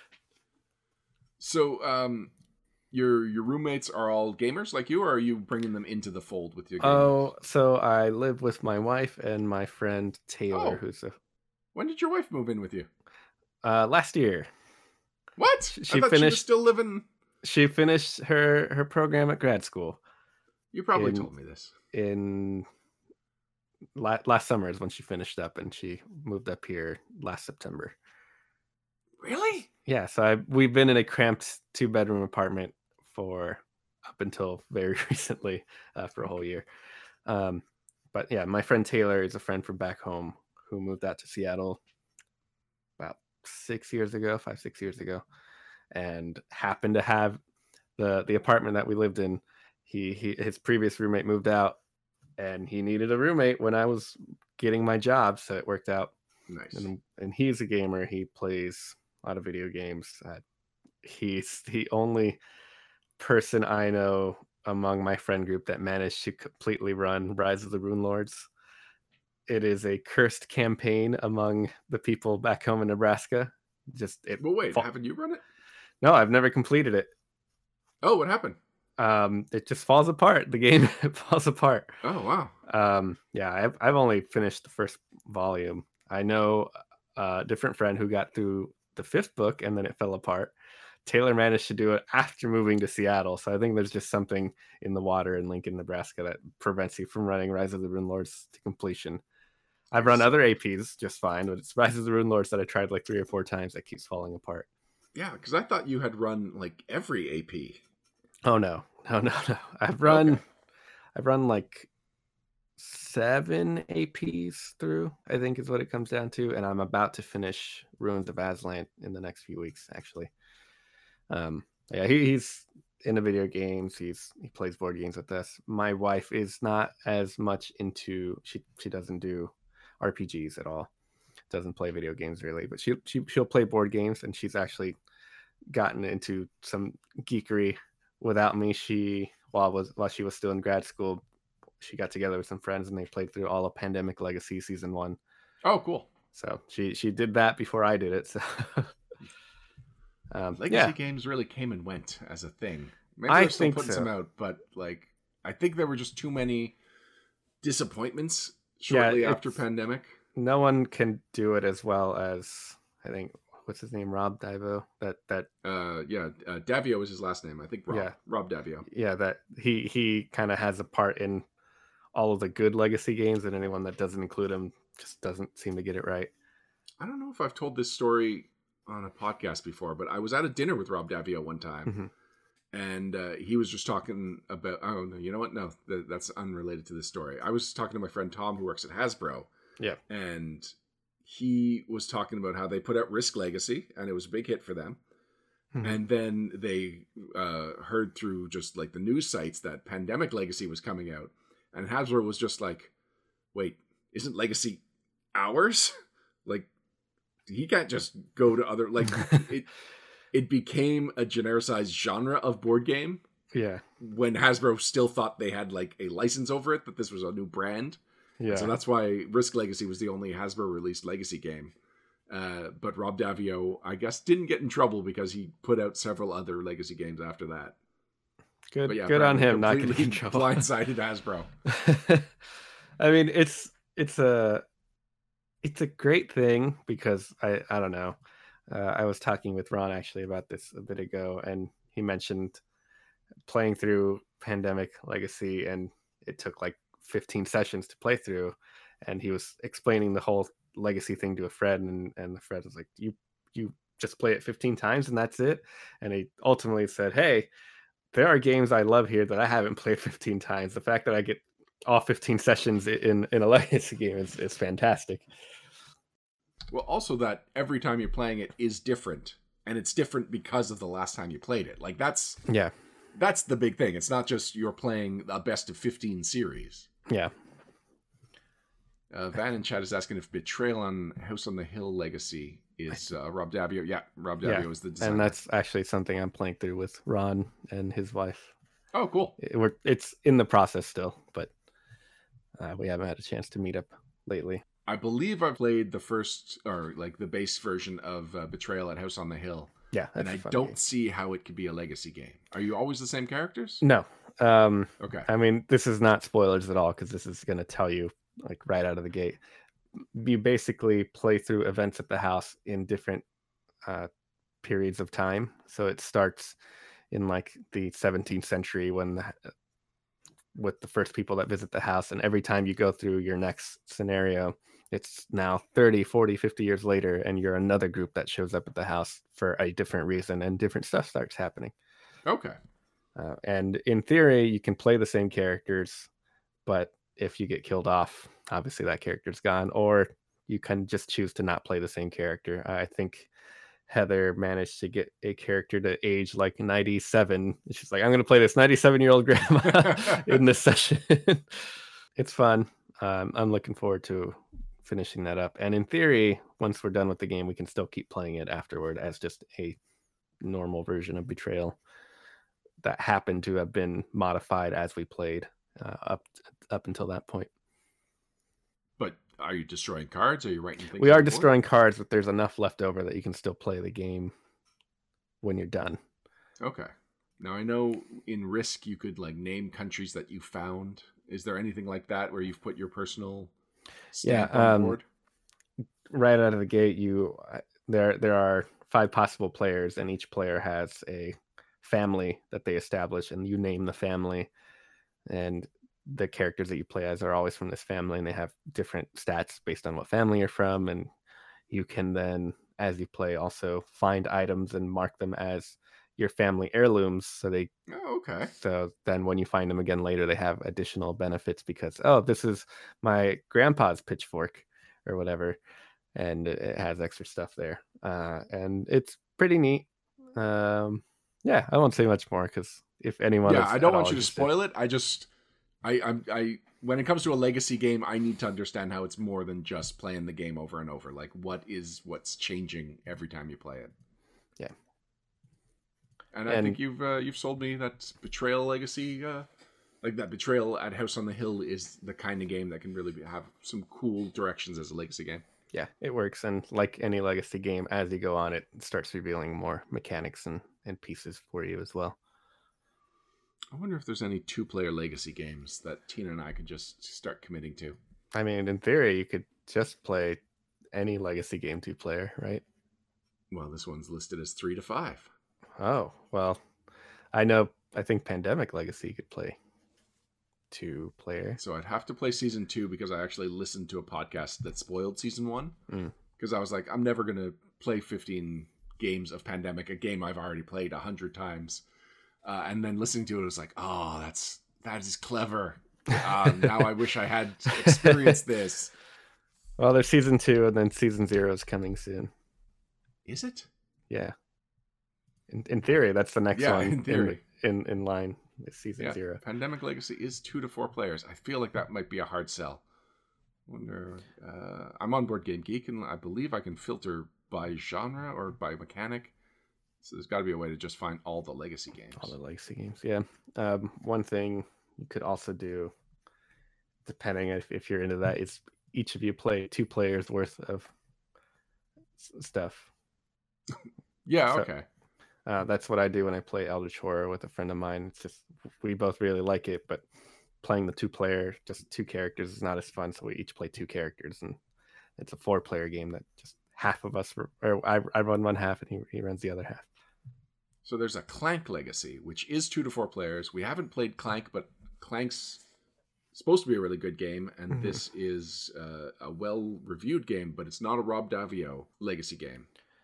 So, your roommates are all gamers like you, or are you bringing them into the fold with your gamers? Oh, so I live with my wife and my friend Taylor, who's a... When did your wife move in with you? Last year. What? She was still living... She finished her program at grad school. You probably told me this. In last summer is when she finished up, and she moved up here last September. Really? Yeah, so we've been in a cramped 2-bedroom apartment for up until very recently, for a whole year. But yeah, my friend Taylor is a friend from back home who moved out to Seattle about 5-6 years ago, and happened to have the apartment that we lived in. His previous roommate moved out, and he needed a roommate when I was getting my job, so it worked out. Nice. And he's a gamer. He plays a lot of video games. He's the only person I know among my friend group that managed to completely run Rise of the Runelords. It is a cursed campaign among the people back home in Nebraska. Haven't you run it? No, I've never completed it. Oh, what happened? It just falls apart. The game falls apart. Oh, wow. Yeah, I've only finished the first volume. I know a different friend who got through the 5th book and then it fell apart. Taylor managed to do it after moving to Seattle, so I think there's just something in the water in Lincoln, Nebraska that prevents you from running Rise of the Runelords to completion. I've run other APs just fine, but it's Rise of the Runelords that I tried like 3 or 4 times that keeps falling apart. Yeah, because I thought you had run like every AP. Oh no. I've run like 7 APs through, I think is what it comes down to, and I'm about to finish Ruins of Aslan in the next few weeks, actually. Yeah, he's into video games. He plays board games with us. My wife is not as much into. She doesn't do RPGs at all. Doesn't play video games really, but she'll play board games, and she's actually gotten into some geekery without me. While she was still in grad school, she got together with some friends and they played through all of Pandemic Legacy Season 1. Oh, cool. So she did that before I did it. So Legacy games really came and went as a thing. Maybe they're still putting some out, but like I think there were just too many disappointments shortly after Pandemic. No one can do it as well as, I think, what's his name, Rob Davio. Davio was his last name. I think Rob Davio. Yeah, that he kind of has a part in all of the good Legacy games, and anyone that doesn't include him just doesn't seem to get it right. I don't know if I've told this story on a podcast before, but I was at a dinner with Rob Davio one time, and he was just talking about. Oh no, you know what? No, that's unrelated to this story. I was talking to my friend Tom, who works at Hasbro. Yeah, and he was talking about how they put out Risk Legacy, and it was a big hit for them. Mhm. And then they heard through just like the news sites that Pandemic Legacy was coming out, and Hasbro was just like, "Wait, isn't Legacy ours? Like, he can't just go to other like it." It became a genericized genre of board game yeah, when Hasbro still thought they had like a license over it, that this was a new brand. yeah. And so that's why Risk Legacy was the only Hasbro released Legacy game. But Rob Daviau, I guess, didn't get in trouble because he put out several other Legacy games after that. Good, But yeah, good on apparently him not getting completely in trouble. blindsided Hasbro. I mean, it's a great thing because I don't know. I was talking with Ron actually about this a bit ago, and he mentioned playing through Pandemic Legacy, and it took like 15 sessions to play through, and he was explaining the whole Legacy thing to a friend, and the friend was like, "You just play it 15 times and that's it?" And he ultimately said, "Hey, there are games I love here that I haven't played 15 times. The fact that I get all 15 sessions in a Legacy game is fantastic." Well, also that every time you're playing it is different, and it's different because of the last time you played it. Like that's Yeah, the big thing. It's not just you're playing a best of 15 series. yeah. Van in chat is asking if Betrayal on House on the Hill Legacy is Rob Daviau. Yeah, Rob Daviau is the designer. And that's actually something I'm playing through with Ron and his wife. Oh, cool. It's in the process still, but we haven't had a chance to meet up lately. I believe I played the first, or like the base version of Betrayal at House on the Hill. Yeah, and I don't see how it could be a Legacy game. Are you always the same characters? No. Okay. I mean, this is not spoilers at all because this is going to tell you like right out of the gate. You basically play through events at the house in different periods of time. So it starts in like the 17th century with the first people that visit the house, and every time you go through your next scenario, it's now 30, 40, 50 years later, and you're another group that shows up at the house for a different reason, and different stuff starts happening. Okay. And in theory, you can play the same characters, but if you get killed off, obviously that character's gone, or you can just choose to not play the same character. I think Heather managed to get a character to age like 97. She's like, I'm going to play this 97-year-old grandma in this session. It's fun. I'm looking forward to finishing that up. And in theory, once we're done with the game, we can still keep playing it afterward as just a normal version of Betrayal that happened to have been modified as we played up until that point. But are you destroying cards? Are you writing things? We are destroying cards, but there's enough left over that you can still play the game when you're done. Okay. Now I know in Risk you could like name countries that you found. Is there anything like that where you've put your personal stamp on board? Right out of the gate, there are 5 possible players, and each player has a family that they establish, and you name the family, and the characters that you play as are always from this family, and they have different stats based on what family you're from. And you can then, as you play, also find items and mark them as your family heirlooms. So so then when you find them again later, they have additional benefits because, oh, this is my grandpa's pitchfork or whatever, and it has extra stuff there. And it's pretty neat. Yeah, I won't say much more because if anyone, I don't want you to spoil it. I when it comes to a Legacy game, I need to understand how it's more than just playing the game over and over. Like what's changing every time you play it. Yeah. And I think you've sold me that Betrayal Legacy, like that Betrayal at House on the Hill is the kind of game that can really have some cool directions as a Legacy game. Yeah, it works. And like any Legacy game, as you go on, it starts revealing more mechanics and pieces for you as well. I wonder if there's any 2-player Legacy games that Tina and I could just start committing to. I mean, in theory, you could just play any Legacy game 2-player, right? Well, this one's listed as 3 to 5. Oh, well, I think Pandemic Legacy could play 2-player. So I'd have to play Season 2 because I actually listened to a podcast that spoiled Season 1. Because I was like, I'm never going to play 15 games of Pandemic, a game I've already played 100 times. and then listening to it was like, oh, that is clever. Now I wish I had experienced this. Well, there's season 2, and then season 0 is coming soon. Is it? Yeah. In theory, that's the next one. In theory. In line is season 0. Pandemic Legacy is 2 to 4 players. I feel like that might be a hard sell. Wonder. I'm on Board Game Geek, and I believe I can filter by genre or by mechanic. So there's got to be a way to just find all the Legacy games. All the Legacy games, yeah. One thing you could also do, depending if you're into that, is each of you play 2 players worth of stuff. Yeah, so, okay. That's what I do when I play Eldritch Horror with a friend of mine. It's just we both really like it, but playing the 2-player, just 2 characters, is not as fun. So we each play 2 characters, and it's a 4-player game that just half of us, or I run one half and he runs the other half. So there's a Clank Legacy, which is 2 to 4 players. We haven't played Clank, but Clank's supposed to be a really good game, and this is a well-reviewed game, but it's not a Rob Daviau Legacy game.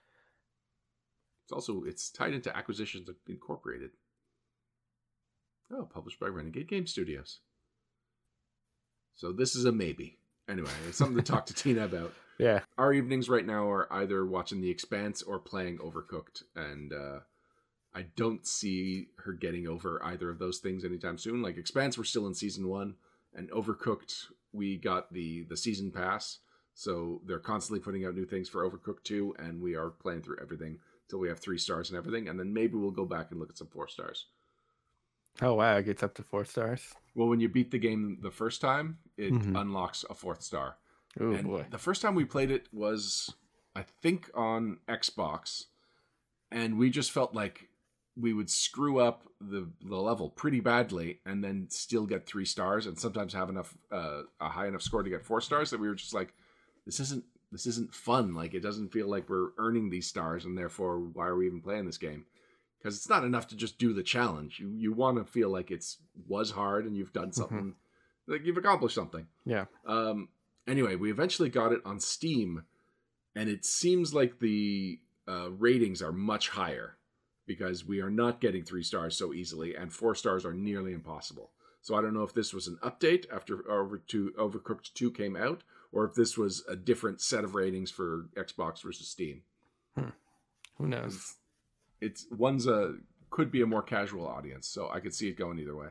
It's tied into Acquisitions Incorporated. Oh, published by Renegade Game Studios. So this is a maybe. Anyway, it's something to talk to Tina about. Yeah. Our evenings right now are either watching The Expanse or playing Overcooked, and I don't see her getting over either of those things anytime soon. Like Expanse, we're still in season 1, and Overcooked, we got the season pass, so they're constantly putting out new things for Overcooked 2, and we are playing through everything till we have 3 stars and everything, and then maybe we'll go back and look at some 4 stars. Oh wow, it gets up to 4 stars. Well, when you beat the game the first time, it unlocks a 4th star. Oh and boy! The first time we played it was, I think, on Xbox, and we just felt like we would screw up the level pretty badly, and then still get 3 stars, and sometimes have enough a high enough score to get 4 stars that we were just like, this isn't fun. Like, it doesn't feel like we're earning these stars, and therefore, why are we even playing this game? Because it's not enough to just do the challenge. You want to feel like it was hard and you've done something, like you've accomplished something. Yeah. Anyway, we eventually got it on Steam, and it seems like the ratings are much higher because we are not getting 3 stars so easily, and 4 stars are nearly impossible. So I don't know if this was an update after Overcooked 2 came out, or if this was a different set of ratings for Xbox versus Steam. Who knows? One's could be a more casual audience, so I could see it going either way.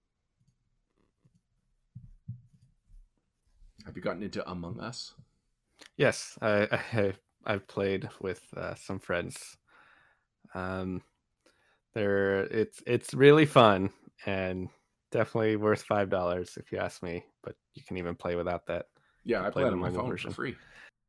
Have you gotten into Among Us? Yes, I've played with some friends. It's really fun and definitely worth $5 if you ask me. But you can even play without that. Yeah, I played on my phone for free.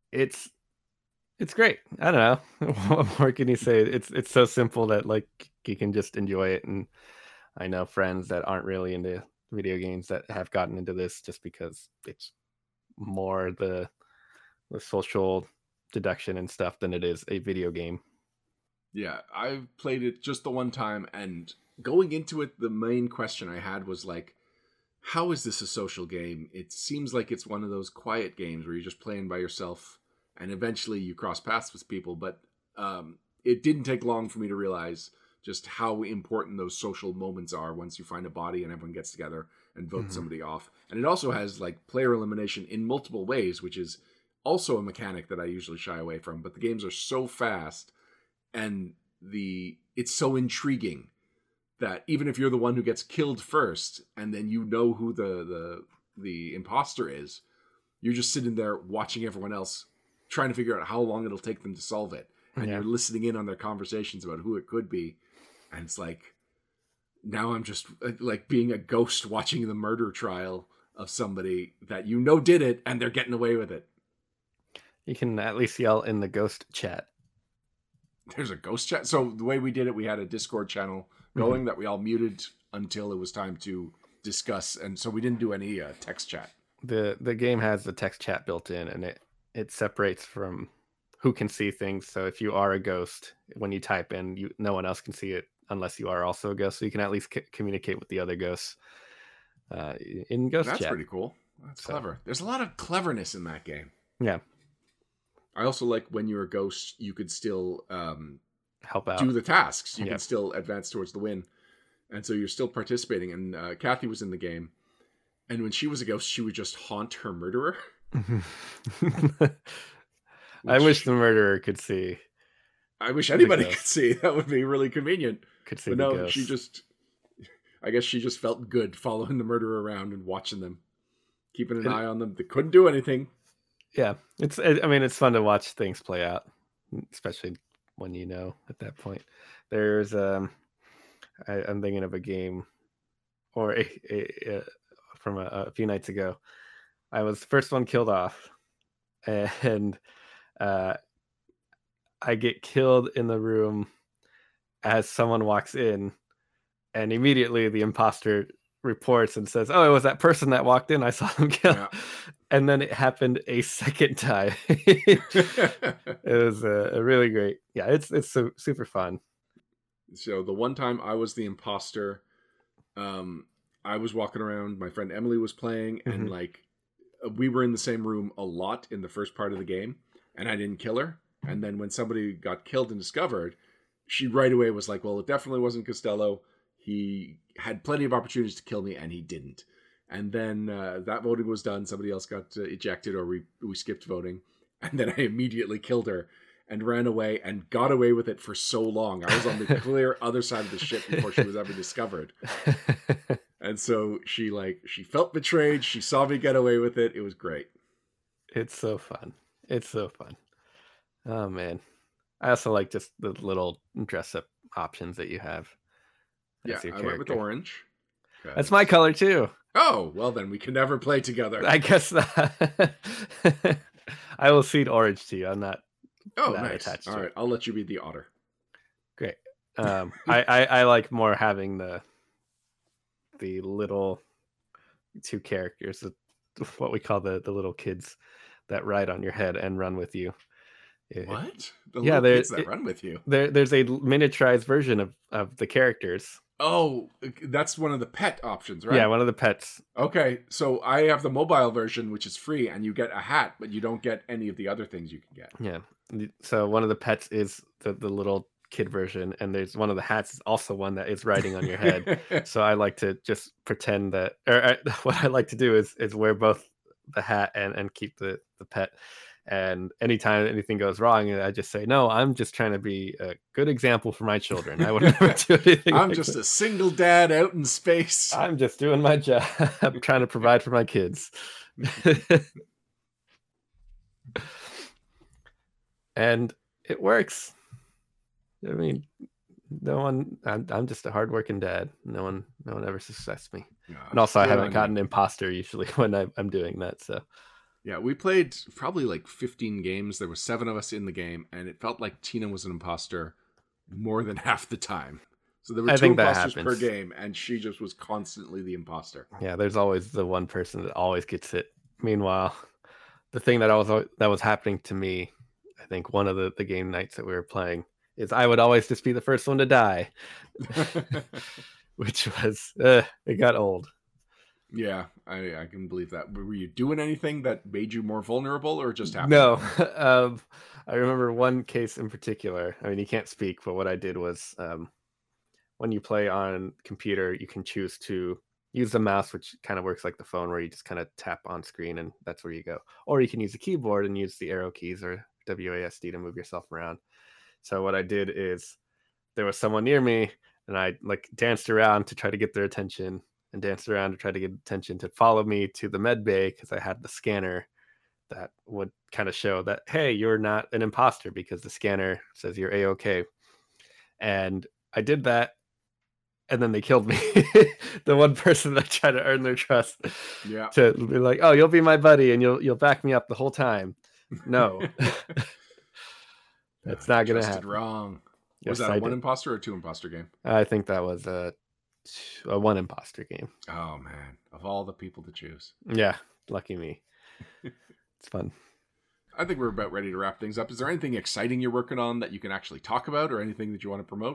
It's great. I don't know. What more can you say? It's so simple that like you can just enjoy it. And I know friends that aren't really into video games that have gotten into this just because it's more the social deduction and stuff than it is a video game. Yeah, I've played it just the one time, and going into it, the main question I had was like, how is this a social game? It seems like it's one of those quiet games where you're just playing by yourself, and eventually you cross paths with people, but it didn't take long for me to realize just how important those social moments are once you find a body and everyone gets together and vote somebody off. And it also has like player elimination in multiple ways, which is also a mechanic that I usually shy away from, but the games are so fast and it's so intriguing that even if you're the one who gets killed first and then you know who the imposter is, you're just sitting there watching everyone else trying to figure out how long it'll take them to solve it. And you're listening in on their conversations about who it could be. And it's like, now I'm just like being a ghost watching the murder trial of somebody that you know did it and they're getting away with it. You can at least yell in the ghost chat. There's a ghost chat. So the way we did it, we had a Discord channel going that we all muted until it was time to discuss. And so we didn't do any text chat. The game has the text chat built in, and it separates from who can see things. So if you are a ghost, when you type in, no one else can see it unless you are also a ghost. So you can at least communicate with the other ghosts in ghost chat. That's pretty cool. That's clever. There's a lot of cleverness in that game. Yeah. I also like when you're a ghost, you could still help out, do the tasks. You can still advance towards the win. And so you're still participating. And Kathy was in the game. And when she was a ghost, she would just haunt her murderer. I wish the murderer could see. I wish anybody could see. That would be really convenient. Could see but the no, ghost. I guess she just felt good following the murderer around and watching them, keeping an eye on them. They couldn't do anything. Yeah, it's fun to watch things play out, especially when you know at that point. There's I'm thinking of a game, or from a few nights ago. I was the first one killed off, and I get killed in the room as someone walks in, and immediately the imposter reports and says, "Oh, it was that person that walked in. I saw them kill." Yeah. And then it happened a second time. It was a really great. Yeah, it's super fun. So the one time I was the imposter, I was walking around. My friend Emily was playing, and like we were in the same room a lot in the first part of the game, and I didn't kill her. And then when somebody got killed and discovered, she right away was like, "Well, it definitely wasn't Costello. He had plenty of opportunities to kill me, and he didn't." And then that voting was done. Somebody else got ejected, or we skipped voting. And then I immediately killed her and ran away and got away with it for so long. I was on the clear other side of the ship before she was ever discovered. And so she felt betrayed. She saw me get away with it. It was great. It's so fun. It's so fun. Oh, man. I also like just the little dress-up options that you have. Yeah, I went with orange. That's my color, too. Oh, well, then we can never play together. I guess not. I will cede orange to you. I'm not, nice. attached to All right, it. I'll let you be the otter. Great. I like more having the little two characters, what we call the little kids that ride on your head and run with you. What? The little kids that run with you? There's a miniaturized version of the characters. Oh, that's one of the pet options, right? Yeah, one of the pets. Okay, so I have the mobile version, which is free, and you get a hat, but you don't get any of the other things you can get. Yeah. So one of the pets is the little kid version, and there's one of the hats is also one that is riding on your head. So I like to just pretend that, what I like to do is wear both the hat and keep the pet. And anytime anything goes wrong, I just say, "No, I'm just trying to be a good example for my children. I would never do anything. I'm just a single dad out in space. I'm just doing my job. I'm trying to provide for my kids." And it works. I mean, I'm just a hardworking dad. No one ever suspects me. And also, I haven't gotten imposter usually when I'm doing that. So. Yeah, we played probably like 15 games. There were 7 of us in the game, and it felt like Tina was an imposter more than half the time. So there were 2 imposters per game, and she just was constantly the imposter. Yeah, there's always the one person that always gets it. Meanwhile, the thing that was happening to me, I think one of the game nights that we were playing, is I would always just be the first one to die, which was it got old. Yeah, I can believe that. Were you doing anything that made you more vulnerable, or just happened? No. I remember one case in particular. I mean, you can't speak, but what I did was when you play on computer, you can choose to use the mouse, which kind of works like the phone, where you just kind of tap on screen and that's where you go. Or you can use the keyboard and use the arrow keys or WASD to move yourself around. So what I did is there was someone near me, and I danced around to try to get their attention. And danced around to try to get attention to follow me to the med bay, because I had the scanner that would kind of show that, hey, you're not an imposter, because the scanner says you're A-okay. And I did that, and then they killed me. The one person that tried to earn their trust, to be like, "Oh, you'll be my buddy, and you'll back me up the whole time." No, that's not going to happen. Wrong. Yes, was that a 1 imposter or 2 imposter game? I think that was a 1 imposter game. Oh man, of all the people to choose. Yeah, lucky me. It's fun. I think we're about ready to wrap things up. Is there anything exciting you're working on that you can actually talk about, or anything that you want to promote?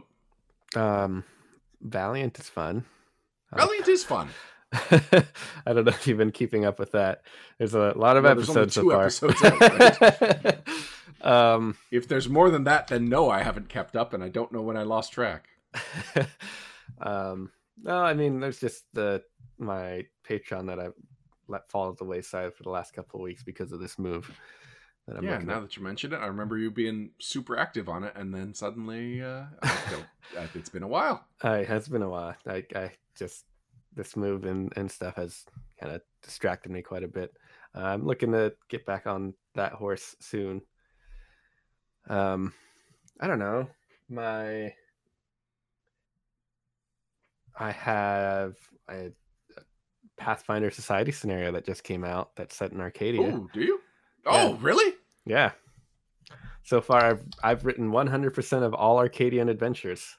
Valiant is fun. Valiant is fun. I don't know if you've been keeping up with that. There's a lot of episodes so far. Episodes out, right? If there's more than that, then no, I haven't kept up, and I don't know when I lost track. No, I mean, there's just my Patreon that I've let fall to the wayside for the last couple of weeks because of this move that I'm Yeah, looking now at. that you mention it, I remember you being super active on it, and then suddenly, it's been a while. It has been a while. I just this move and stuff has kind of distracted me quite a bit. I'm looking to get back on that horse soon. I don't know. My I have a Pathfinder Society scenario that just came out that's set in Arcadia. Oh, do you? Yeah. Oh, really? Yeah. So far, I've written 100% of all Arcadian adventures.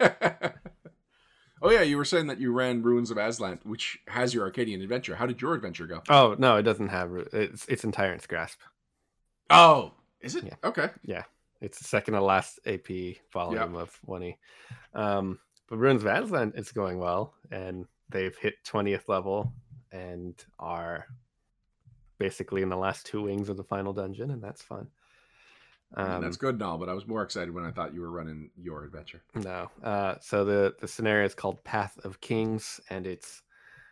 Oh yeah, you were saying that you ran Ruins of Aslan, which has your Arcadian adventure. How did your adventure go? Oh no, it doesn't have it's in Tyrant's Grasp. Oh, is it? Yeah. Okay. Yeah, it's the second to last AP volume of 1E. But Ruins of Aslan is going well, and they've hit 20th level and are basically in the last 2 wings of the final dungeon, and that's fun. I mean, that's good and all, but I was more excited when I thought you were running your adventure. No. So the scenario is called Path of Kings, and it's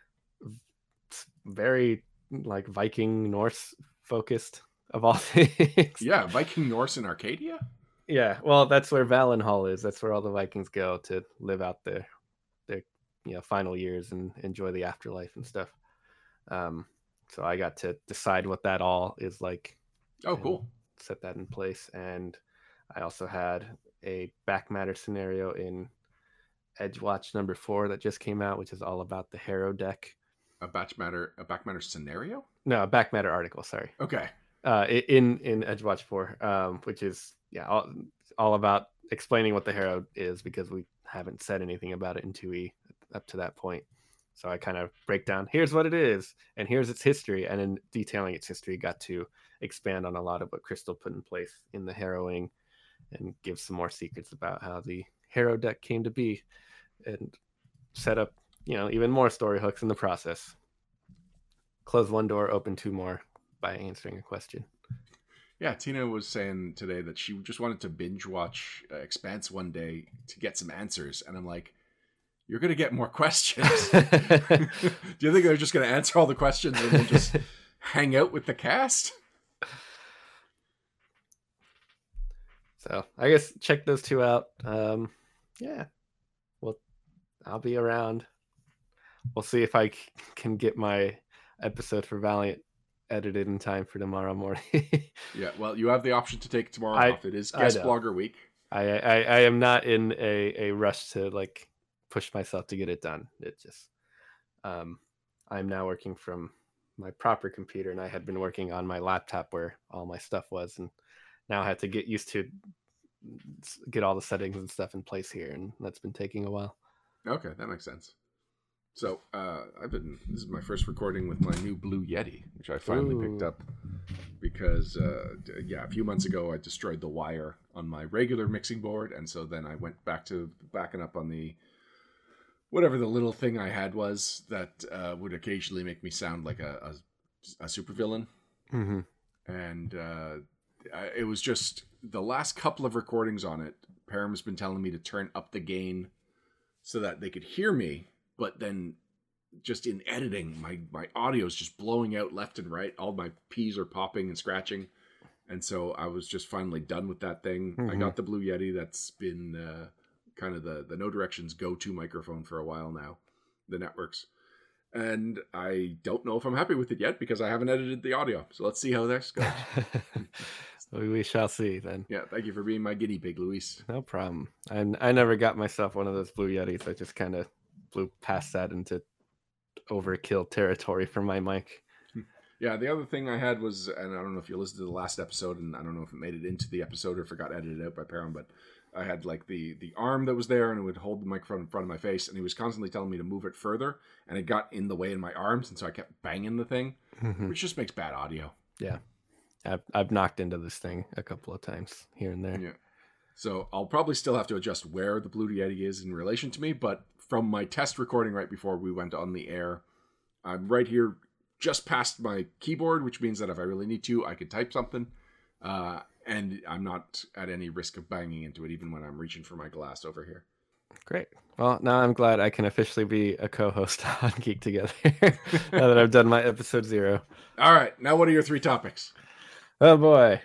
very like Viking Norse focused of all things. Yeah, Viking Norse in Arcadia? Yeah, well, that's where Valenhall is. That's where all the Vikings go to live out their final years and enjoy the afterlife and stuff. So I got to decide what that all is like. Oh, cool. Set that in place. And I also had a back matter scenario in Edgewatch number 4 that just came out, which is all about the Harrow deck. A back matter scenario? No, a back matter article, sorry. Okay. In Edgewatch 4, which is all about explaining what the Harrow is, because we haven't said anything about it in 2E up to that point. So I kind of break down, here's what it is, and here's its history, and in detailing its history, got to expand on a lot of what Crystal put in place in the Harrowing, and give some more secrets about how the Harrow deck came to be, and set up, even more story hooks in the process. Close one door, open 2 more by answering a question. Yeah, Tina was saying today that she just wanted to binge watch Expanse one day to get some answers, and I'm like, you're going to get more questions. Do you think they're just going to answer all the questions and then just hang out with the cast? So I guess check those 2 out. Yeah, well, I'll be around. We'll see if I can get my episode for Valiant edited in time for tomorrow morning. Yeah, well, you have the option to take tomorrow off. It is guest blogger week. I am not in a rush to like push myself to get it done. It just I'm now working from my proper computer, and I had been working on my laptop where all my stuff was, and now I had to get used to get all the settings and stuff in place here, and that's been taking a while. Okay, that makes sense. So this is my first recording with my new Blue Yeti, which I finally picked up because a few months ago I destroyed the wire on my regular mixing board, and so then I went back to backing up on the whatever the little thing I had was that would occasionally make me sound like a supervillain. Mm-hmm. And it was just the last couple of recordings on it. Param's been telling me to turn up the gain so that they could hear me. But then just in editing, my audio is just blowing out left and right. All my P's are popping and scratching. And so I was just finally done with that thing. Mm-hmm. I got the Blue Yeti. That's been kind of the No Directions go-to microphone for a while now, the Networks. And I don't know if I'm happy with it yet because I haven't edited the audio. So let's see how this goes. We shall see then. Yeah, thank you for being my guinea pig, Luis. No problem. I never got myself one of those Blue Yetis. I just kind of blew past that into overkill territory for my mic. Yeah, the other thing I had was, and I don't know if you listened to the last episode, and I don't know if it made it into the episode or if it got edited out by Param, but I had like the arm that was there and it would hold the microphone in front of my face, and he was constantly telling me to move it further, and it got in the way in my arms, and so I kept banging the thing, which just makes bad audio. Yeah. I've knocked into this thing a couple of times here and there. Yeah. So I'll probably still have to adjust where the Blue Yeti is in relation to me, but from my test recording right before we went on the air, I'm right here just past my keyboard, which means that if I really need to, I could type something. And I'm not at any risk of banging into it, even when I'm reaching for my glass over here. Great. Well, now I'm glad I can officially be a co-host on Geek Together now that I've done my episode 0. All right. Now, what are your 3 topics? Oh boy.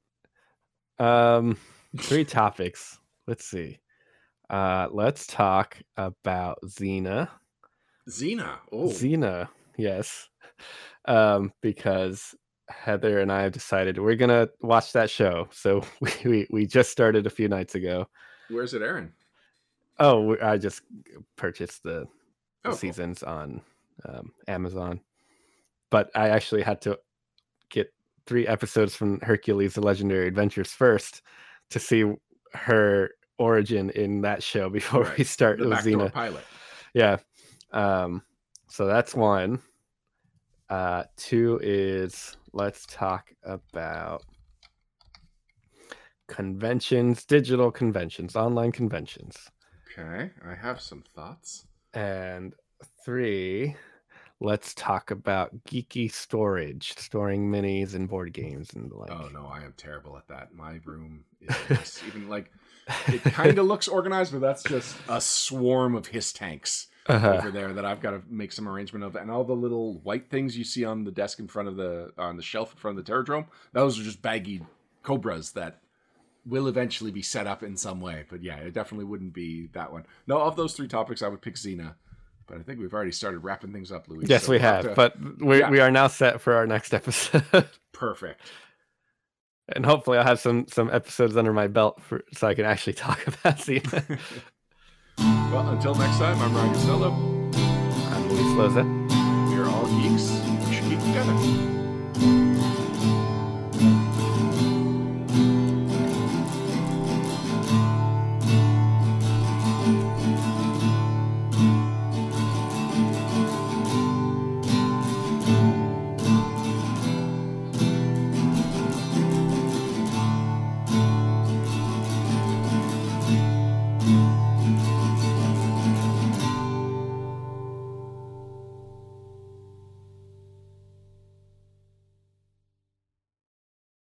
3 topics. Let's see. Let's talk about Xena. Xena. Oh. Xena, yes. Because Heather and I have decided we're gonna watch that show. So we just started a few nights ago. Where's it airing? Oh, I just purchased the Cool. seasons on Amazon, but I actually had to get 3 episodes from Hercules: The Legendary Adventures first to see her origin in that show before we start the with backdoor Xena pilot. Yeah. So that's 1. 2 is let's talk about conventions, digital conventions, online conventions. Okay, I have some thoughts. And 3, let's talk about geeky storage, storing minis and board games and the like. Oh no, I am terrible at that. My room is just even like it kind of looks organized, but that's just a swarm of hiss tanks over there that I've got to make some arrangement of. And all the little white things you see on the desk in front of on the shelf in front of the Terradrome, those are just baggy Cobras that will eventually be set up in some way. But yeah, it definitely wouldn't be that one. No, of those 3 topics, I would pick Xena. But I think we've already started wrapping things up, Louis. Yes, so we have. But we are now set for our next episode. Perfect. And hopefully I'll have some episodes under my belt so I can actually talk about Xena. Well, until next time, I'm Ryan Costello. I'm Luis Loza. We are all geeks. We should keep together.